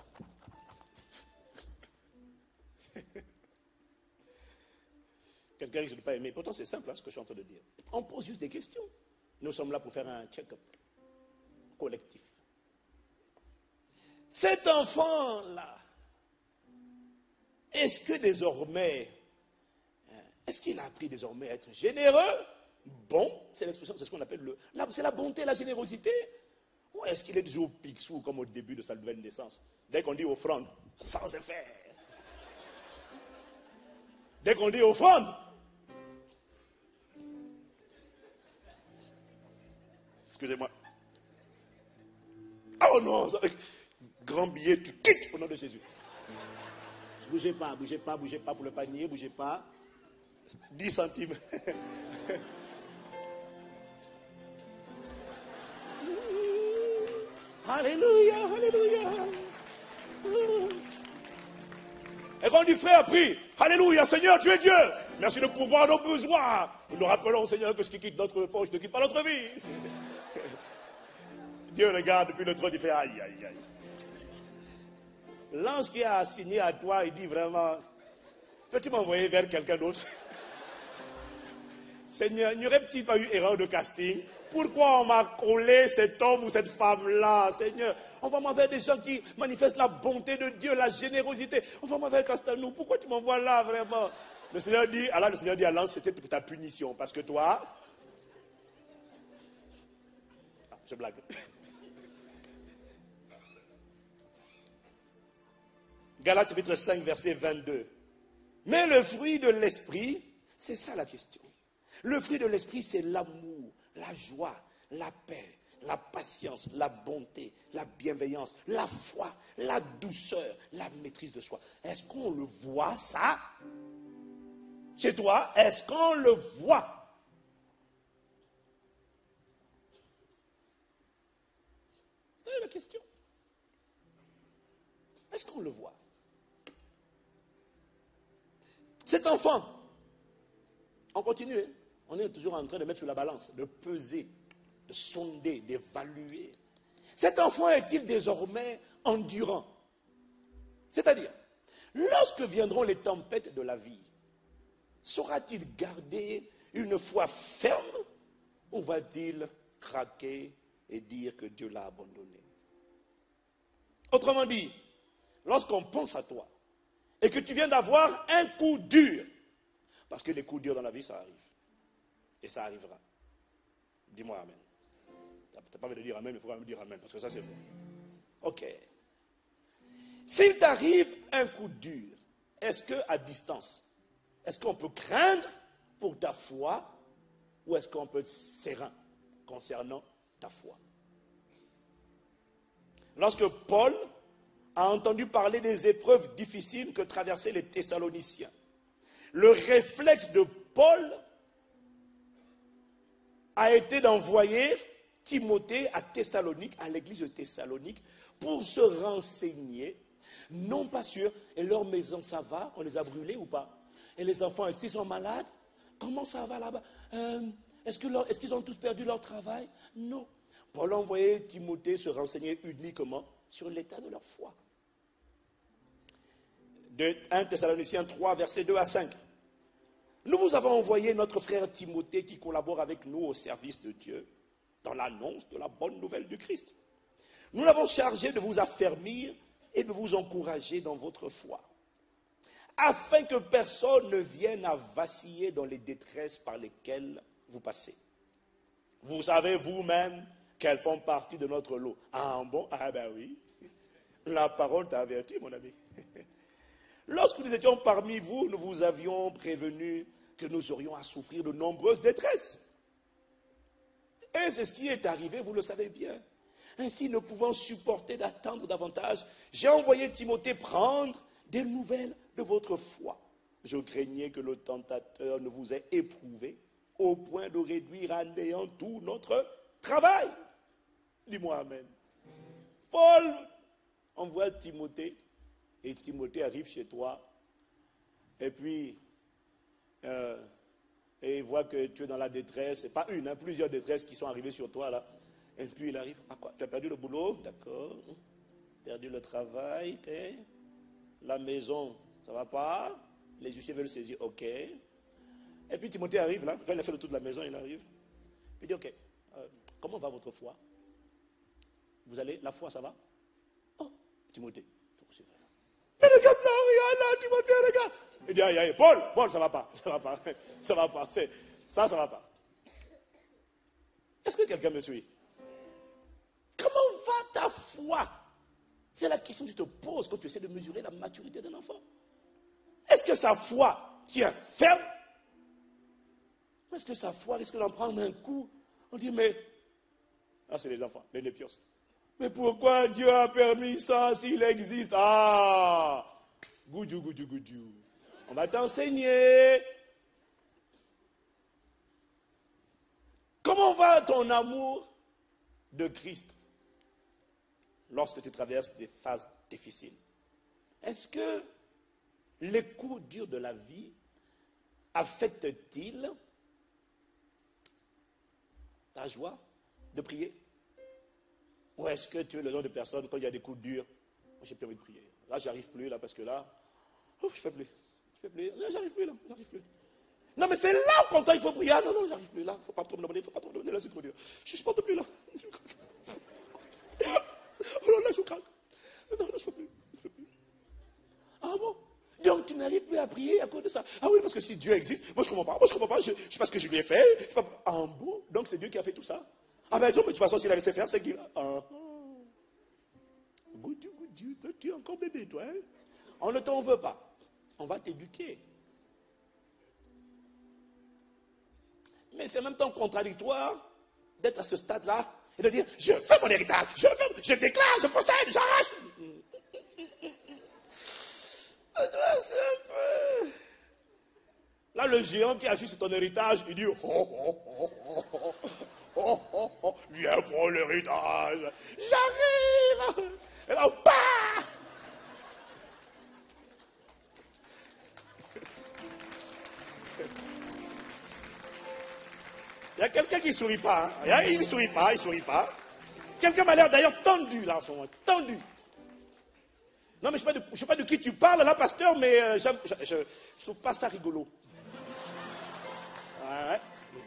Quelqu'un que je n'ai pas aimé. Pourtant, c'est simple, hein, ce que je suis en train de dire. On pose juste des questions. Nous sommes là pour faire un check-up collectif. Cet enfant-là, est-ce que désormais, est-ce qu'il a appris désormais à être généreux? Bon, c'est l'expression, c'est ce qu'on appelle c'est la bonté, la générosité. Ou est-ce qu'il est toujours pixou comme au début de sa nouvelle naissance? Dès qu'on dit offrande, sans effet. Dès qu'on dit offrande, excusez-moi. Oh non, grand billet, tu quittes au nom de Jésus. Bougez pas, bougez pas, bougez pas pour le panier, bougez pas. 10 centimes. Alléluia, alléluia. Et quand dit frère, prie, alléluia, Seigneur, tu es Dieu. Merci de pouvoir nos besoins. Nous nous rappelons, Seigneur, que ce qui quitte notre poche ne quitte pas notre vie. Dieu regarde depuis le trône, il fait aïe, aïe, aïe. L'ange qui a assigné à toi, il dit vraiment, peux-tu m'envoyer vers quelqu'un d'autre? Seigneur, n'y aurait-il pas eu erreur de casting? Pourquoi on m'a collé cet homme ou cette femme-là? Seigneur, envoie-moi vers des gens qui manifestent la bonté de Dieu, la générosité. Envoie-moi vers Castanou. Pourquoi tu m'envoies là, vraiment? Le Seigneur dit à l'ange, c'était pour ta punition. Parce que toi... Ah, je blague. Galates chapitre 5, verset 22. Mais le fruit de l'esprit, c'est ça la question. Le fruit de l'esprit, c'est l'amour, la joie, la paix, la patience, la bonté, la bienveillance, la foi, la douceur, la maîtrise de soi. Est-ce qu'on le voit ça? Chez toi, est-ce qu'on le voit? C'est la question. Est-ce qu'on le voit? Cet enfant, on continue, hein? On est toujours en train de mettre sur la balance, de peser, de sonder, d'évaluer. Cet enfant est-il désormais endurant? C'est-à-dire, lorsque viendront les tempêtes de la vie, saura-t-il garder une foi ferme ou va-t-il craquer et dire que Dieu l'a abandonné? Autrement dit, lorsqu'on pense à toi et que tu viens d'avoir un coup dur, parce que les coups durs dans la vie, ça arrive. Et ça arrivera. Dis-moi Amen. Tu n'as pas envie de dire Amen, mais il faut quand même dire Amen, parce que ça c'est vrai. Ok. S'il t'arrive un coup dur, est-ce qu'à distance, est-ce qu'on peut craindre pour ta foi ou est-ce qu'on peut être serein concernant ta foi? Lorsque Paul a entendu parler des épreuves difficiles que traversaient les Thessaloniciens, le réflexe de Paul a été d'envoyer Timothée à Thessalonique, à l'église de Thessalonique, pour se renseigner, non pas sûr, et leur maison, ça va, on les a brûlés ou pas? Et les enfants, est-ce qu'ils sont malades? Comment ça va là-bas? Est-ce qu'ils ont tous perdu leur travail? Non. Paul a envoyé Timothée se renseigner uniquement sur l'état de leur foi. De 1 Thessaloniciens 3, versets 2 à 5. Nous vous avons envoyé notre frère Timothée qui collabore avec nous au service de Dieu dans l'annonce de la bonne nouvelle du Christ. Nous l'avons chargé de vous affermir et de vous encourager dans votre foi, afin que personne ne vienne à vaciller dans les détresses par lesquelles vous passez. Vous savez vous-même qu'elles font partie de notre lot. Ah bon? Ah ben oui. La parole t'a averti, mon ami. Lorsque nous étions parmi vous, nous vous avions prévenu que nous aurions à souffrir de nombreuses détresses. Et c'est ce qui est arrivé, vous le savez bien. Ainsi, ne pouvant supporter d'attendre davantage, j'ai envoyé Timothée prendre des nouvelles de votre foi. Je craignais que le tentateur ne vous ait éprouvé au point de réduire à néant tout notre travail. Dis-moi amen. Paul envoie Timothée, et Timothée arrive chez toi, et puis, et il voit que tu es dans la détresse, c'est pas une, plusieurs détresses qui sont arrivées sur toi là. Et puis il arrive, ah quoi, tu as perdu le boulot, d'accord, perdu le travail, ok, la maison, ça va pas, les huissiers veulent saisir, ok. Et puis Timothée arrive là, quand il a fait le tour de la maison, il arrive, puis il dit, ok, comment va votre foi? Vous allez, la foi, ça va? Oh, Timothée. Mais regarde là, regarde là, Timothée, regarde. Il dit, aïe, aïe, Paul, ça va pas, ça va pas, ça va pas, ça va pas. Est-ce que quelqu'un me suit? Comment va ta foi? C'est la question que tu te poses quand tu essaies de mesurer la maturité d'un enfant. Est-ce que sa foi tient ferme? Est-ce que sa foi risque d'en prendre un coup? On dit, mais... Ah, c'est les enfants, les népios. Mais pourquoi Dieu a permis ça s'il existe? Ah, goudou. On va t'enseigner. Comment va ton amour de Christ lorsque tu traverses des phases difficiles? Est-ce que les coups durs de la vie affectent-ils ta joie de prier? Ou est-ce que tu es le genre de personne, quand il y a des coups durs, j'ai plus envie de prier. Là, j'arrive plus, là, parce que là, je fais plus. Là, j'arrive plus. Non, mais c'est là au contraire, il faut prier. Ah, non, j'arrive plus, là. Il ne faut pas trop me demander, là, c'est trop dur. Je ne supporte plus, là. Oh là, je craque. Non, je ne peux plus. Ah bon? Donc, tu n'arrives plus à prier à cause de ça. Ah oui, parce que si Dieu existe, moi, je ne comprends pas. Je ne sais pas ce que je lui ai fait. Ah bon? Donc, c'est Dieu qui a fait tout ça? Ah ben non, mais de toute façon, s'il avait laissé faire, c'est qu'il a... Goudou, tu es encore bébé, toi. Hein? On ne t'en veut pas. On va t'éduquer. Mais c'est en même temps contradictoire d'être à ce stade-là et de dire, je fais mon héritage, je déclare, je possède, j'arrache. C'est un peu... Là, le géant qui agit sur ton héritage, il dit, viens pour l'héritage. J'arrive. Et là, bah! Il y a quelqu'un qui ne sourit pas. Hein? Il ne sourit pas. Quelqu'un m'a l'air d'ailleurs tendu là en ce moment. Tendu. Non, mais je ne sais pas de qui tu parles là, pasteur, mais je ne trouve pas ça rigolo. Ouais.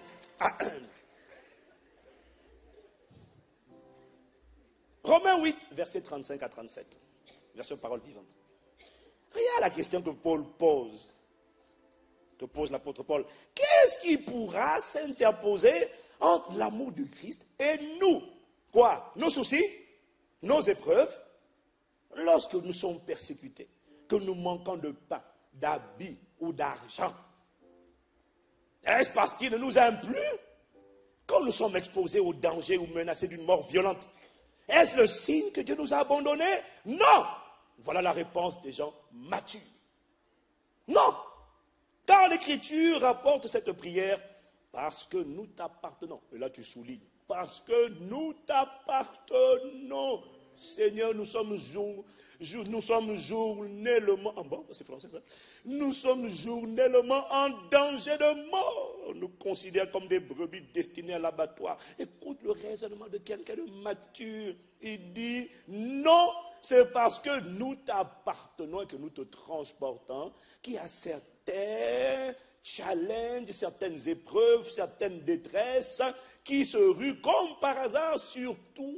Romains 8, versets 35 à 37. Version parole vivante. Regarde la question que Paul pose. Que pose l'apôtre Paul. Qu'est-ce qui pourra s'interposer entre l'amour du Christ et nous? Quoi? Nos soucis? Nos épreuves? lorsque nous sommes persécutés, que nous manquons de pain, d'habits ou d'argent, est-ce parce qu'il ne nous aime plus? Quand nous sommes exposés au danger ou menacés d'une mort violente, est-ce le signe que Dieu nous a abandonnés? Non! Voilà la réponse des gens matures. Non! Car l'Écriture rapporte cette prière parce que nous t'appartenons. Et là tu soulignes, parce que nous t'appartenons. Seigneur, nous sommes journellement, bon, c'est français ça, nous sommes journellement en danger de mort. Nous considérons comme des brebis destinées à l'abattoir. Écoute le raisonnement de quelqu'un de mature. Il dit, non, c'est parce que nous t'appartenons et que nous te transportons qu'il y a certains challenges, certaines épreuves, certaines détresses qui se ruent comme par hasard sur toi.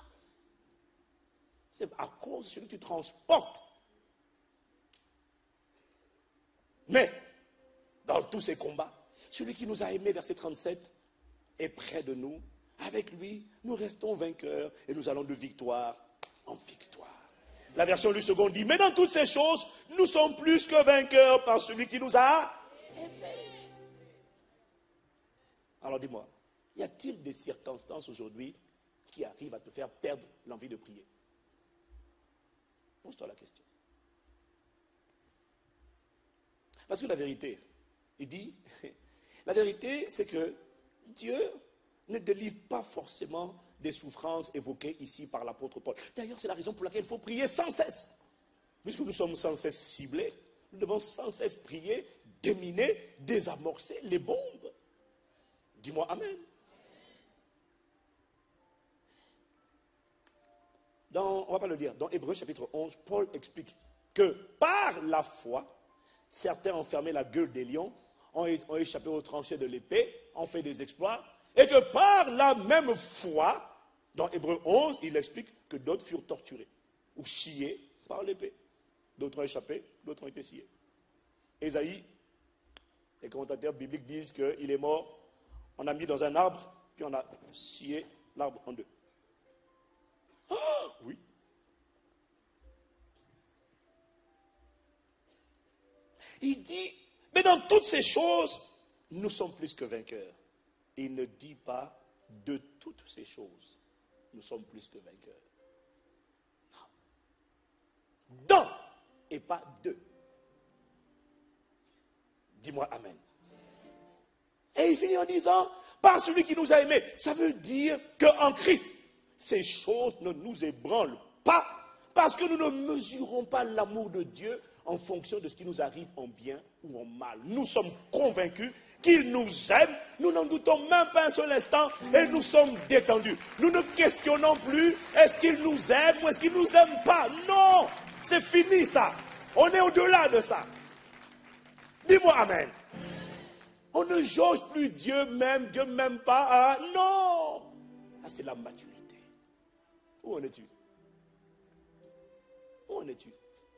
C'est à cause de celui que tu transportes. Mais, dans tous ces combats, celui qui nous a aimés, verset 37, est près de nous. Avec lui, nous restons vainqueurs et nous allons de victoire en victoire. La version du second dit, mais dans toutes ces choses, nous sommes plus que vainqueurs par celui qui nous a aimés. Alors dis-moi, y a-t-il des circonstances aujourd'hui qui arrivent à te faire perdre l'envie de prier? Pose-toi la question. Parce que la vérité, il dit, la vérité c'est que Dieu ne délivre pas forcément des souffrances évoquées ici par l'apôtre Paul. D'ailleurs, c'est la raison pour laquelle il faut prier sans cesse. Puisque nous sommes sans cesse ciblés, nous devons sans cesse prier, déminer, désamorcer les bombes. Dis-moi Amen. On ne va pas le dire, dans Hébreux chapitre 11, Paul explique que par la foi, certains ont fermé la gueule des lions, ont échappé aux tranchées de l'épée, ont fait des exploits, et que par la même foi, dans Hébreux 11, il explique que d'autres furent torturés ou sciés par l'épée. D'autres ont échappé, d'autres ont été sciés. Ésaïe, les commentateurs bibliques disent qu'il est mort, on a mis dans un arbre, puis on a scié l'arbre en deux. Ah, oui. Il dit, mais dans toutes ces choses, nous sommes plus que vainqueurs. Il ne dit pas de toutes ces choses, nous sommes plus que vainqueurs. Non. Dans et pas de. Dis-moi Amen. Et il finit en disant, par celui qui nous a aimés. Ça veut dire qu'en Christ, ces choses ne nous ébranlent pas, parce que nous ne mesurons pas l'amour de Dieu en fonction de ce qui nous arrive en bien ou en mal. Nous sommes convaincus qu'il nous aime, nous n'en doutons même pas un seul instant et nous sommes détendus. Nous ne questionnons plus, est-ce qu'il nous aime ou est-ce qu'il ne nous aime pas? Non, c'est fini ça. On est au-delà de ça. Dis-moi Amen. On ne jauge plus Dieu m'aime pas. Ah, non. Ah, c'est la maturité. Où en es-tu? Où en es-tu?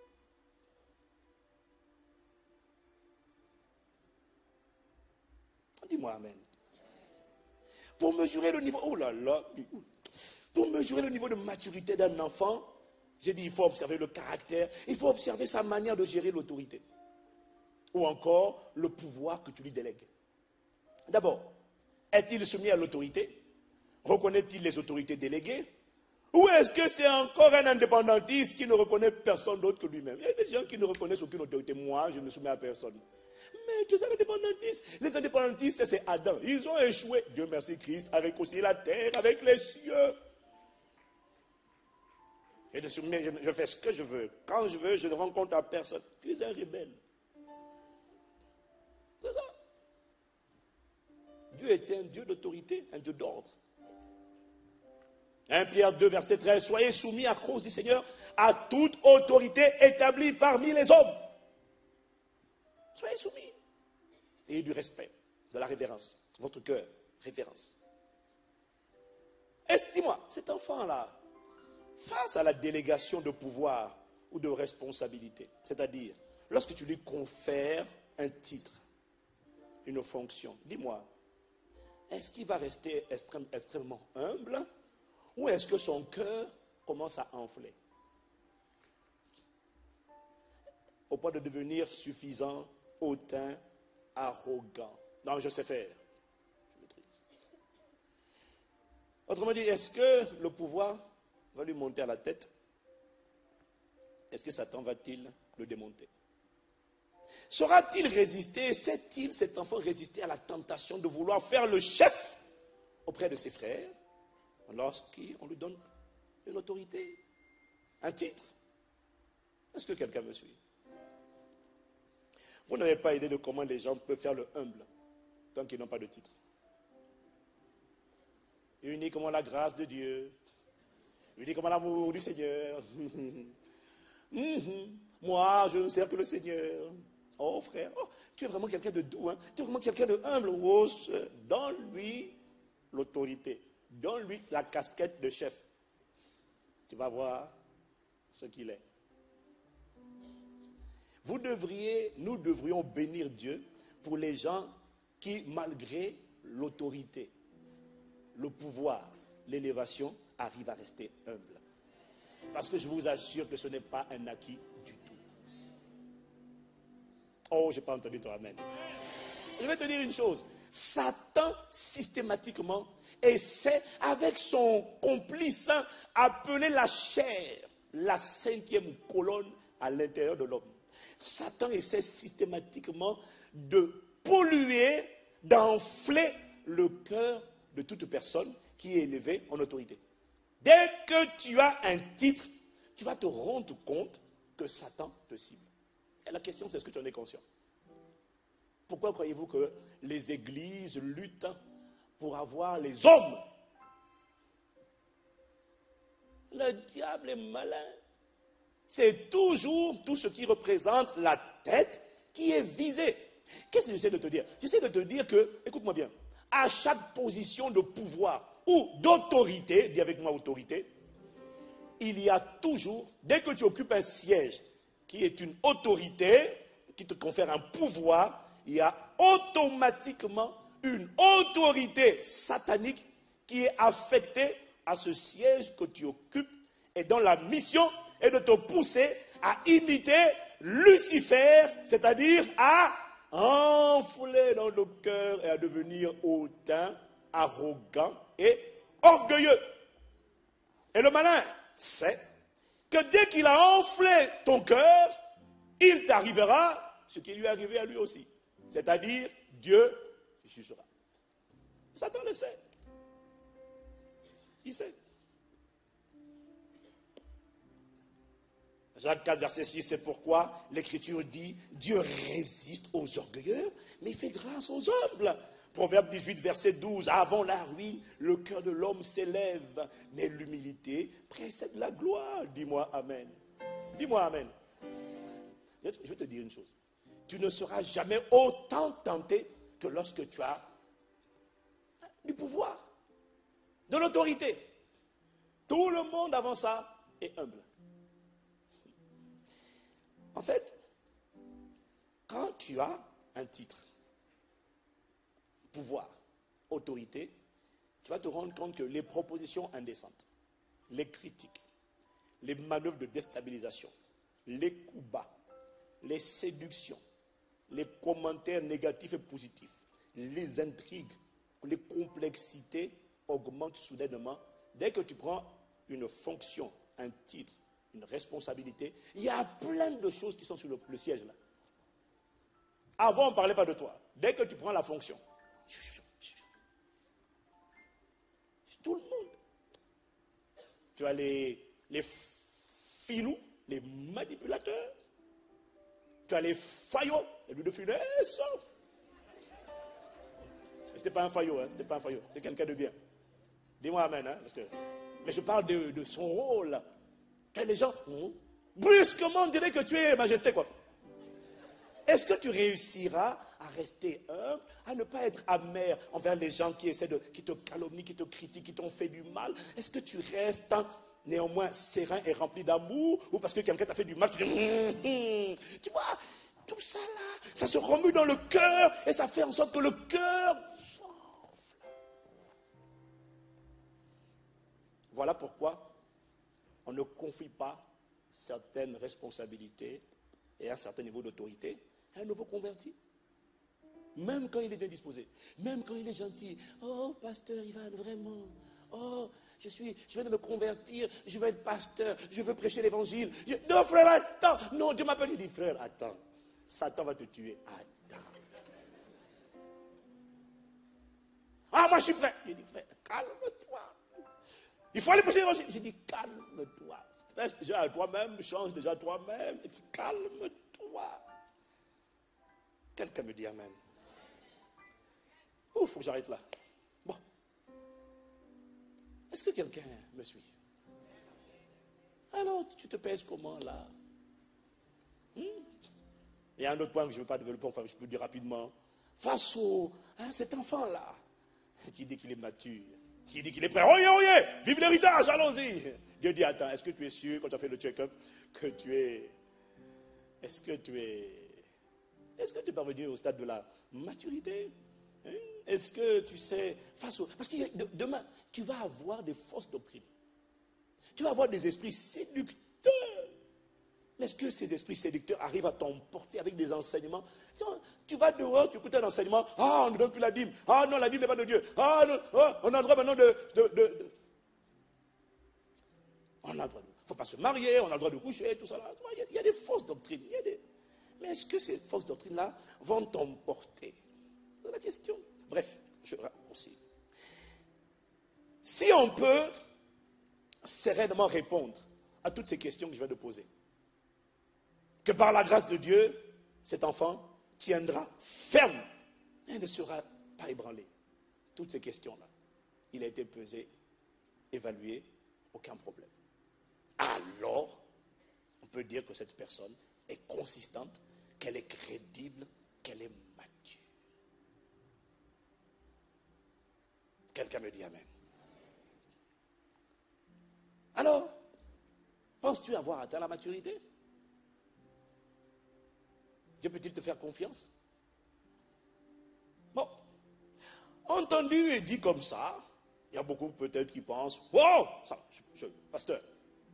Dis-moi Amen. Pour mesurer le niveau, oh là là, pour mesurer le niveau de maturité d'un enfant, j'ai dit il faut observer le caractère, il faut observer sa manière de gérer l'autorité. Ou encore le pouvoir que tu lui délègues. D'abord, est-il soumis à l'autorité? Reconnaît-il les autorités déléguées? Ou est-ce que c'est encore un indépendantiste qui ne reconnaît personne d'autre que lui-même? Il y a des gens qui ne reconnaissent aucune autorité. Moi, je ne me soumets à personne. Mais tu sais, les indépendantistes, c'est Adam. Ils ont échoué. Dieu merci, Christ a réconcilié la terre avec les cieux. Je fais ce que je veux. Quand je veux, je ne rends compte à personne. Tu es un rebelle. C'est ça. Dieu est un Dieu d'autorité, un Dieu d'ordre. 1 Pierre 2, verset 13. Soyez soumis à cause du Seigneur à toute autorité établie parmi les hommes. Soyez soumis. Ayez du respect, de la révérence. Votre cœur, révérence. Dis-moi, cet enfant-là, face à la délégation de pouvoir ou de responsabilité, c'est-à-dire, lorsque tu lui confères un titre, une fonction, dis-moi, est-ce qu'il va rester extrêmement humble ou est-ce que son cœur commence à enfler? au point de devenir suffisant, hautain, arrogant. Non, je sais faire. Je maîtrise. Autrement dit, est-ce que le pouvoir va lui monter à la tête? Est-ce que Satan va-t-il le démonter? Saura-t-il résister, sait-il cet enfant résister à la tentation de vouloir faire le chef auprès de ses frères lorsqu'on lui donne une autorité, un titre? Est-ce que quelqu'un me suit? Vous n'avez pas idée de comment les gens peuvent faire le humble tant qu'ils n'ont pas de titre. Uniquement la grâce de Dieu, uniquement l'amour du Seigneur. Moi, je ne sers que le Seigneur. Oh frère, oh, tu es vraiment quelqu'un de doux, hein? Tu es vraiment quelqu'un de humble. Oh, donne-lui l'autorité, donne-lui la casquette de chef. Tu vas voir ce qu'il est. Nous devrions bénir Dieu pour les gens qui, malgré l'autorité, le pouvoir, l'élévation, arrivent à rester humbles. Parce que je vous assure que ce n'est pas un acquis du tout. Oh, je n'ai pas entendu ton amen. Je vais te dire une chose. Satan, systématiquement, essaie, avec son complice, appelé la chair, la cinquième colonne à l'intérieur de l'homme. Satan essaie systématiquement de polluer, d'enfler le cœur de toute personne qui est élevée en autorité. Dès que tu as un titre, tu vas te rendre compte que Satan te cible. Et la question, c'est est-ce que tu en es conscient? Pourquoi croyez-vous que les églises luttent pour avoir les hommes? Le diable est malin. C'est toujours tout ce qui représente la tête qui est visé. Qu'est-ce que j'essaie de te dire? J'essaie de te dire que, écoute-moi bien, à chaque position de pouvoir ou d'autorité, dis avec moi autorité, il y a toujours, dès que tu occupes un siège qui est une autorité, qui te confère un pouvoir, il y a automatiquement une autorité satanique qui est affectée à ce siège que tu occupes et dont la mission est de te pousser à imiter Lucifer, c'est-à-dire à enfler dans le cœur et à devenir hautain, arrogant et orgueilleux. Et le malin sait que dès qu'il a enflé ton cœur, il t'arrivera ce qui lui est arrivé à lui aussi. C'est-à-dire, Dieu jugera. Satan le sait. Il sait. Jacques 4, verset 6, c'est pourquoi l'Écriture dit, Dieu résiste aux orgueilleux, mais il fait grâce aux humbles. Proverbe 18, verset 12, avant la ruine, le cœur de l'homme s'élève, mais l'humilité précède la gloire. Dis-moi Amen. Dis-moi Amen. Je vais te dire une chose. Tu ne seras jamais autant tenté que lorsque tu as du pouvoir, de l'autorité. Tout le monde avant ça est humble. En fait, quand tu as un titre, pouvoir, autorité, tu vas te rendre compte que les propositions indécentes, les critiques, les manœuvres de déstabilisation, les coups bas, les séductions, les commentaires négatifs et positifs, les intrigues, les complexités augmentent soudainement. Dès que tu prends une fonction, un titre, une responsabilité, il y a plein de choses qui sont sur le siège là. Avant, on ne parlait pas de toi. Dès que tu prends la fonction, tout le monde. Tu as les filous, les manipulateurs. Tu as les faillots, les lui de finesse. Mais ce n'était pas un faillot, hein, c'était pas un faillot, c'est quelqu'un de bien. Dis-moi amen, hein, parce que... Mais je parle de son rôle. Que les gens, brusquement, diraient que tu es majesté, quoi. Est-ce que tu réussiras à rester humble, à ne pas être amer envers les gens qui qui te calomnient, qui te critiquent, qui t'ont fait du mal? Est-ce que tu restes néanmoins serein et rempli d'amour, ou parce que quelqu'un t'a fait du mal, tu dis, tu vois, tout ça là, ça se remue dans le cœur et ça fait en sorte que le cœur gonfle. Voilà pourquoi on ne confie pas certaines responsabilités et un certain niveau d'autorité, un nouveau converti. Même quand il est bien disposé, même quand il est gentil. Oh, pasteur Ivan, vraiment. Oh, je viens de me convertir, je veux être pasteur, je veux prêcher l'évangile. Non, frère, attends. Non, Dieu m'appelle, il dit, frère, attends. Satan va te tuer. Attends. Ah, moi je suis prêt. Je dis, frère, calme-toi. Il faut aller prêcher l'évangile. Je dis, calme-toi. Reste déjà à toi-même, change déjà toi-même. Calme-toi. Quelqu'un me dit amen. Oh, il faut que j'arrête là. Bon. Est-ce que quelqu'un me suit? Alors, tu te pèses comment là? Il y a un autre point que je ne veux pas développer, enfin je peux le dire rapidement. Face à cet enfant-là, qui dit qu'il est mature, qui dit qu'il est prêt. Oyez, oyez, vive l'héritage, allons-y. Dieu dit, attends, est-ce que tu es sûr, quand tu as fait le check-up, que tu es... Est-ce que tu es parvenu au stade de la maturité? Est-ce que tu sais, parce que demain, tu vas avoir des fausses doctrines. Tu vas avoir des esprits séducteurs. Mais est-ce que ces esprits séducteurs arrivent à t'emporter avec des enseignements? Tu vas dehors, tu écoutes un enseignement. Ah, on ne donne plus la dîme. Ah non, la dîme n'est pas de Dieu. Ah non, on a le droit maintenant on a le droit faut pas se marier, on a le droit de coucher, tout ça là. Il y a des fausses doctrines. Mais est-ce que ces fausses doctrines-là vont t'emporter? C'est la question. Bref, je raccourcis. Si on peut sereinement répondre à toutes ces questions que je viens de poser, que par la grâce de Dieu, cet enfant tiendra ferme et ne sera pas ébranlé. Toutes ces questions-là, il a été pesé, évalué, aucun problème. Alors, on peut dire que cette personne est consistante, qu'elle est crédible, qu'elle est mature. Quelqu'un me dit amen. Alors, penses-tu avoir atteint la maturité? Dieu peut-il te faire confiance? Bon, entendu et dit comme ça, il y a beaucoup peut-être qui pensent, oh, ça, pasteur,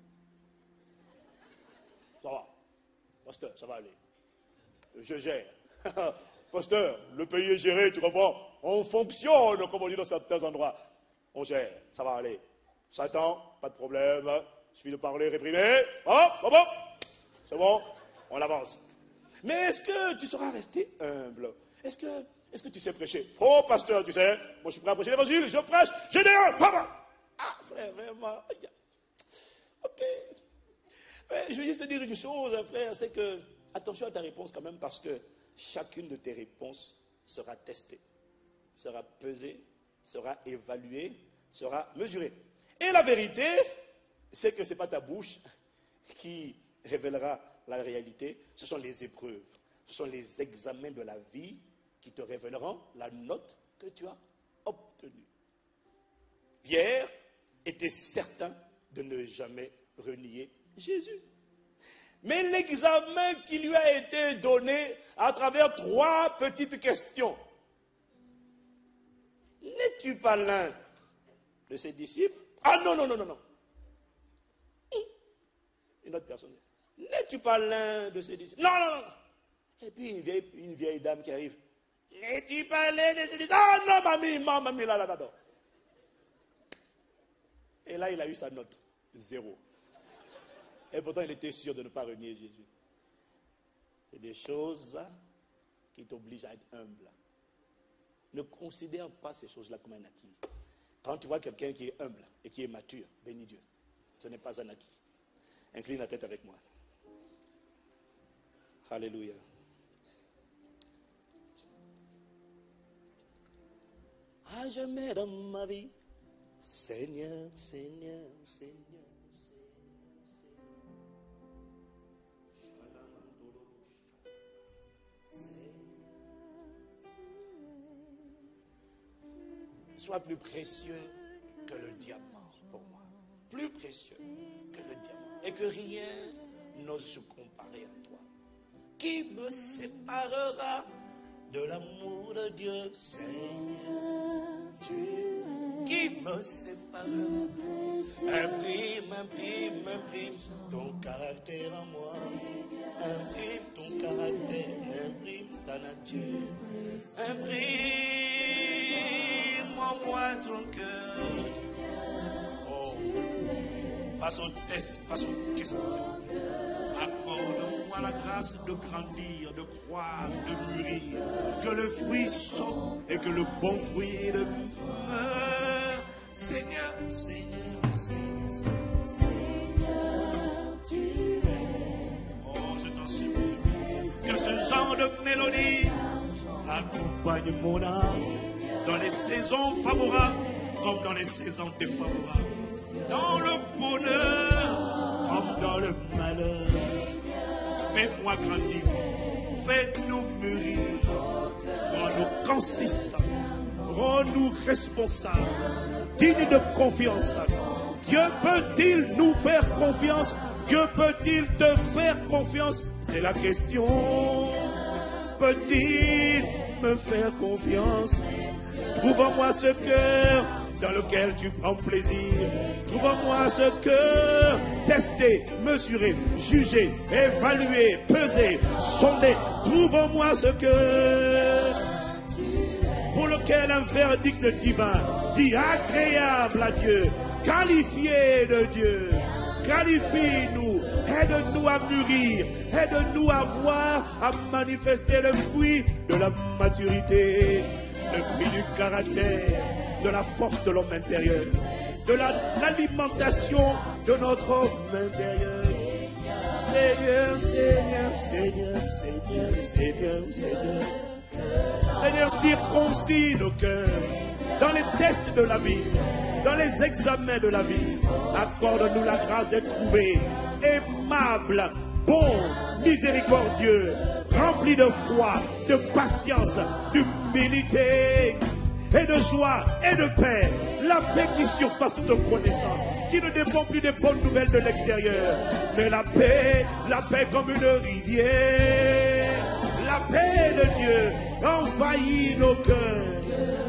ça va, pasteur, ça va aller, je gère. Pasteur, le pays est géré, tu comprends? On fonctionne, comme on dit dans certains endroits. On gère, ça va aller. Satan, pas de problème. Il suffit de parler, réprimer. Oh, c'est bon, on avance. Mais est-ce que tu seras resté humble? Est-ce que tu sais prêcher? Oh, pasteur, tu sais, moi je suis prêt à prêcher l'évangile, je prêche, j'ai des papa. Ah, frère, vraiment. Ok. Mais je veux juste te dire une chose, frère, c'est que, attention à ta réponse quand même, parce que chacune de tes réponses sera testée, sera pesée, sera évaluée, sera mesurée. Et la vérité, c'est que ce n'est pas ta bouche qui révélera la réalité, ce sont les épreuves, ce sont les examens de la vie qui te révéleront la note que tu as obtenue. Pierre était certain de ne jamais renier Jésus. Mais l'examen qui lui a été donné à travers 3 petites questions. N'es-tu pas l'un de ses disciples? Ah non. Une autre personne. N'es-tu pas l'un de ses disciples? Non. Et puis une vieille dame qui arrive. N'es-tu pas l'un de ses disciples? Ah non, mamie, là. Et là, il a eu sa note. 0. Et pourtant, il était sûr de ne pas renier Jésus. C'est des choses qui t'obligent à être humble. Ne considère pas ces choses-là comme un acquis. Quand tu vois quelqu'un qui est humble et qui est mature, bénis Dieu. Ce n'est pas un acquis. Incline la tête avec moi. Alléluia. À jamais dans ma vie, Seigneur. Sois plus précieux que le diamant pour moi. Plus précieux que le diamant. Et que rien n'ose se comparer à toi. Qui me séparera de l'amour de Dieu, Seigneur, tu es. Qui me séparera Imprime ton caractère en moi. Imprime ton caractère, imprime ta nature. Imprime en moi ton cœur. Oh, face au test, face aux questions. Accorde-moi la grâce de grandir, de croire, de mûrir. Que le fruit sorte et que le bon fruit demeure. Seigneur, Seigneur, Seigneur, Seigneur, tu es. Oh, je t'en supplie. Que ce genre de mélodie accompagne mon âme dans les saisons favorables comme dans les saisons défavorables. Dans le bonheur comme dans le malheur. Fais-moi grandir. Fais-nous mûrir. Rends-nous consistants. Rends-nous responsables. Digne de confiance. Dieu peut-il nous faire confiance? Dieu peut-il te faire confiance? C'est la question. Peut-il me faire confiance? Trouve en moi ce cœur dans lequel tu prends plaisir. Trouve en moi ce cœur testé, mesuré, jugé, évalué, pesé, sondé. Trouve en moi ce cœur pour lequel un verdict divin dit agréable à Dieu, qualifié de Dieu. Qualifie-nous, aide-nous à mûrir, aide-nous à voir, à manifester le fruit de la maturité, le fruit du caractère, de la force de l'homme intérieur, de l'alimentation de notre homme intérieur. Seigneur, Seigneur, Seigneur, Seigneur, Seigneur, Seigneur. Seigneur, circoncis nos cœurs dans les tests de la vie, dans les examens de la vie. Accorde-nous la grâce d'être trouvés aimables, bons, miséricordieux, remplis de foi, de patience, d'humilité et de joie et de paix. La paix qui surpasse toute connaissance, qui ne dépend plus des bonnes nouvelles de l'extérieur, mais la paix comme une rivière. La paix de Dieu envahit nos cœurs.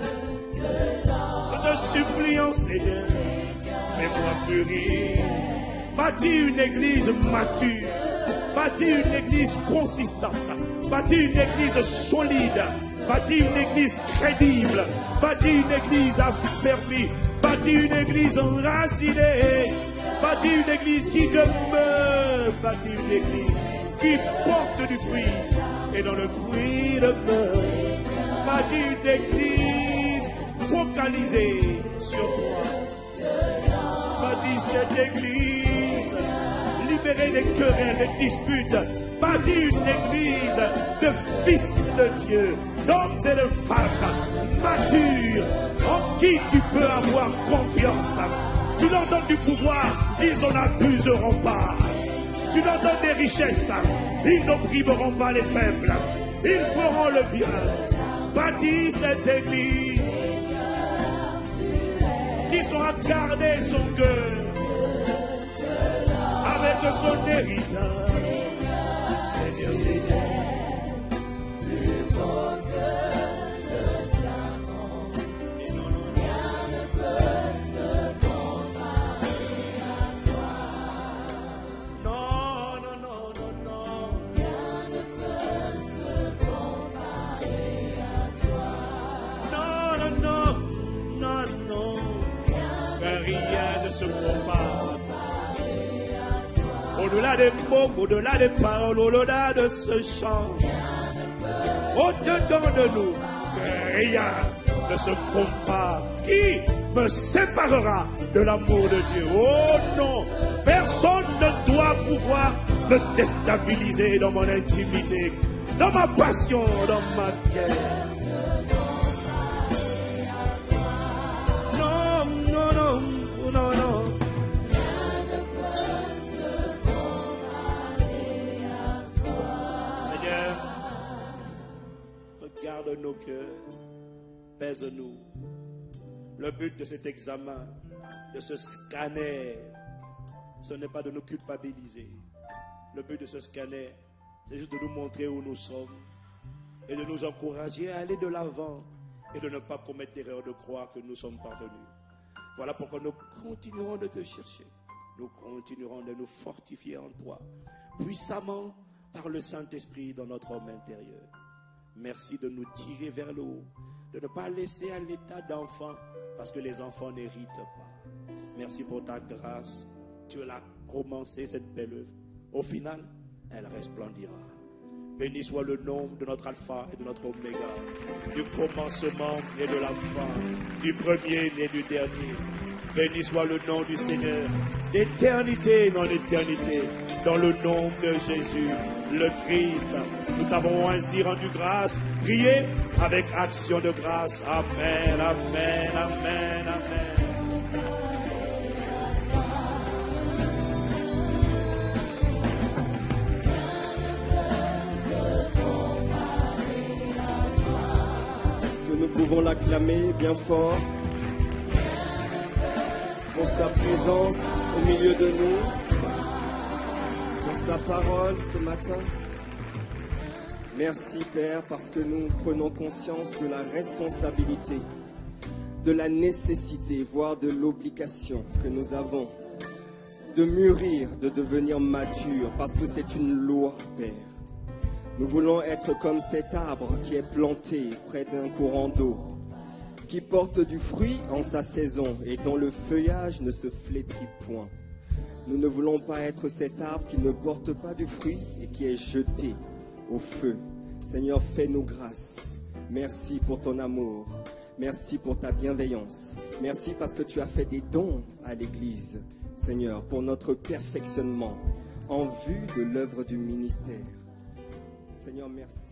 Nous te supplions, Seigneur, fais-moi mûrir. Bâtis une église mature. Bâtis une église consistante. Bâtis une église solide. Bâtis une église crédible. Bâtis une église affermie. Bâtis une église enracinée. Bâtis une église qui demeure. Bâtis une église qui porte du fruit. Et dans le fruit demeure. Bâtis une église focalisée sur toi. Bâtis cette église libérée des querelles, des disputes. Bâtis une église de fils de Dieu, d'hommes et de femmes matures, en qui tu peux avoir confiance. Tu leur donnes du pouvoir, ils en abuseront pas. Tu leur donnes des richesses, ils n'opprimeront pas les faibles. Ils feront le bien. Bâtis cette église qui saura garder son cœur avec son héritage. Seigneur, Seigneur. Au-delà des mots, au-delà des paroles, au-delà de ce chant, au-dedans de nous, rien ne se compare. Qui me séparera de l'amour de Dieu? Oh non, personne ne doit pouvoir me déstabiliser dans mon intimité, dans ma passion, dans ma guerre. Non, non, non, non, non. Regarde nos cœurs, pèse-nous. Le but de cet examen, de ce scanner, ce n'est pas de nous culpabiliser. Le but de ce scanner, c'est juste de nous montrer où nous sommes et de nous encourager à aller de l'avant et de ne pas commettre l'erreur de croire que nous sommes parvenus. Voilà pourquoi nous continuerons de te chercher. Nous continuerons de nous fortifier en toi, puissamment par le Saint-Esprit dans notre homme intérieur. Merci de nous tirer vers le haut, de ne pas laisser à l'état d'enfant, parce que les enfants n'héritent pas. Merci pour ta grâce. Tu l'as commencé, cette belle œuvre. Au final, elle resplendira. Béni soit le nom de notre alpha et de notre oméga, du commencement et de la fin, du premier et du dernier. Béni soit le nom du Seigneur, d'éternité en éternité, dans le nom de Jésus, le Christ. Nous t'avons ainsi rendu grâce. Priez avec action de grâce. Amen, amen, amen, amen. Nous pouvons l'acclamer bien fort pour sa présence au milieu de nous, pour sa parole ce matin. Merci Père, parce que nous prenons conscience de la responsabilité, de la nécessité, voire de l'obligation que nous avons de mûrir, de devenir mature, parce que c'est une loi, Père. Nous voulons être comme cet arbre qui est planté près d'un courant d'eau, qui porte du fruit en sa saison et dont le feuillage ne se flétrit point. Nous ne voulons pas être cet arbre qui ne porte pas du fruit et qui est jeté au feu. Seigneur, fais-nous grâce. Merci pour ton amour. Merci pour ta bienveillance. Merci parce que tu as fait des dons à l'Église, Seigneur, pour notre perfectionnement en vue de l'œuvre du ministère. Seigneur, merci.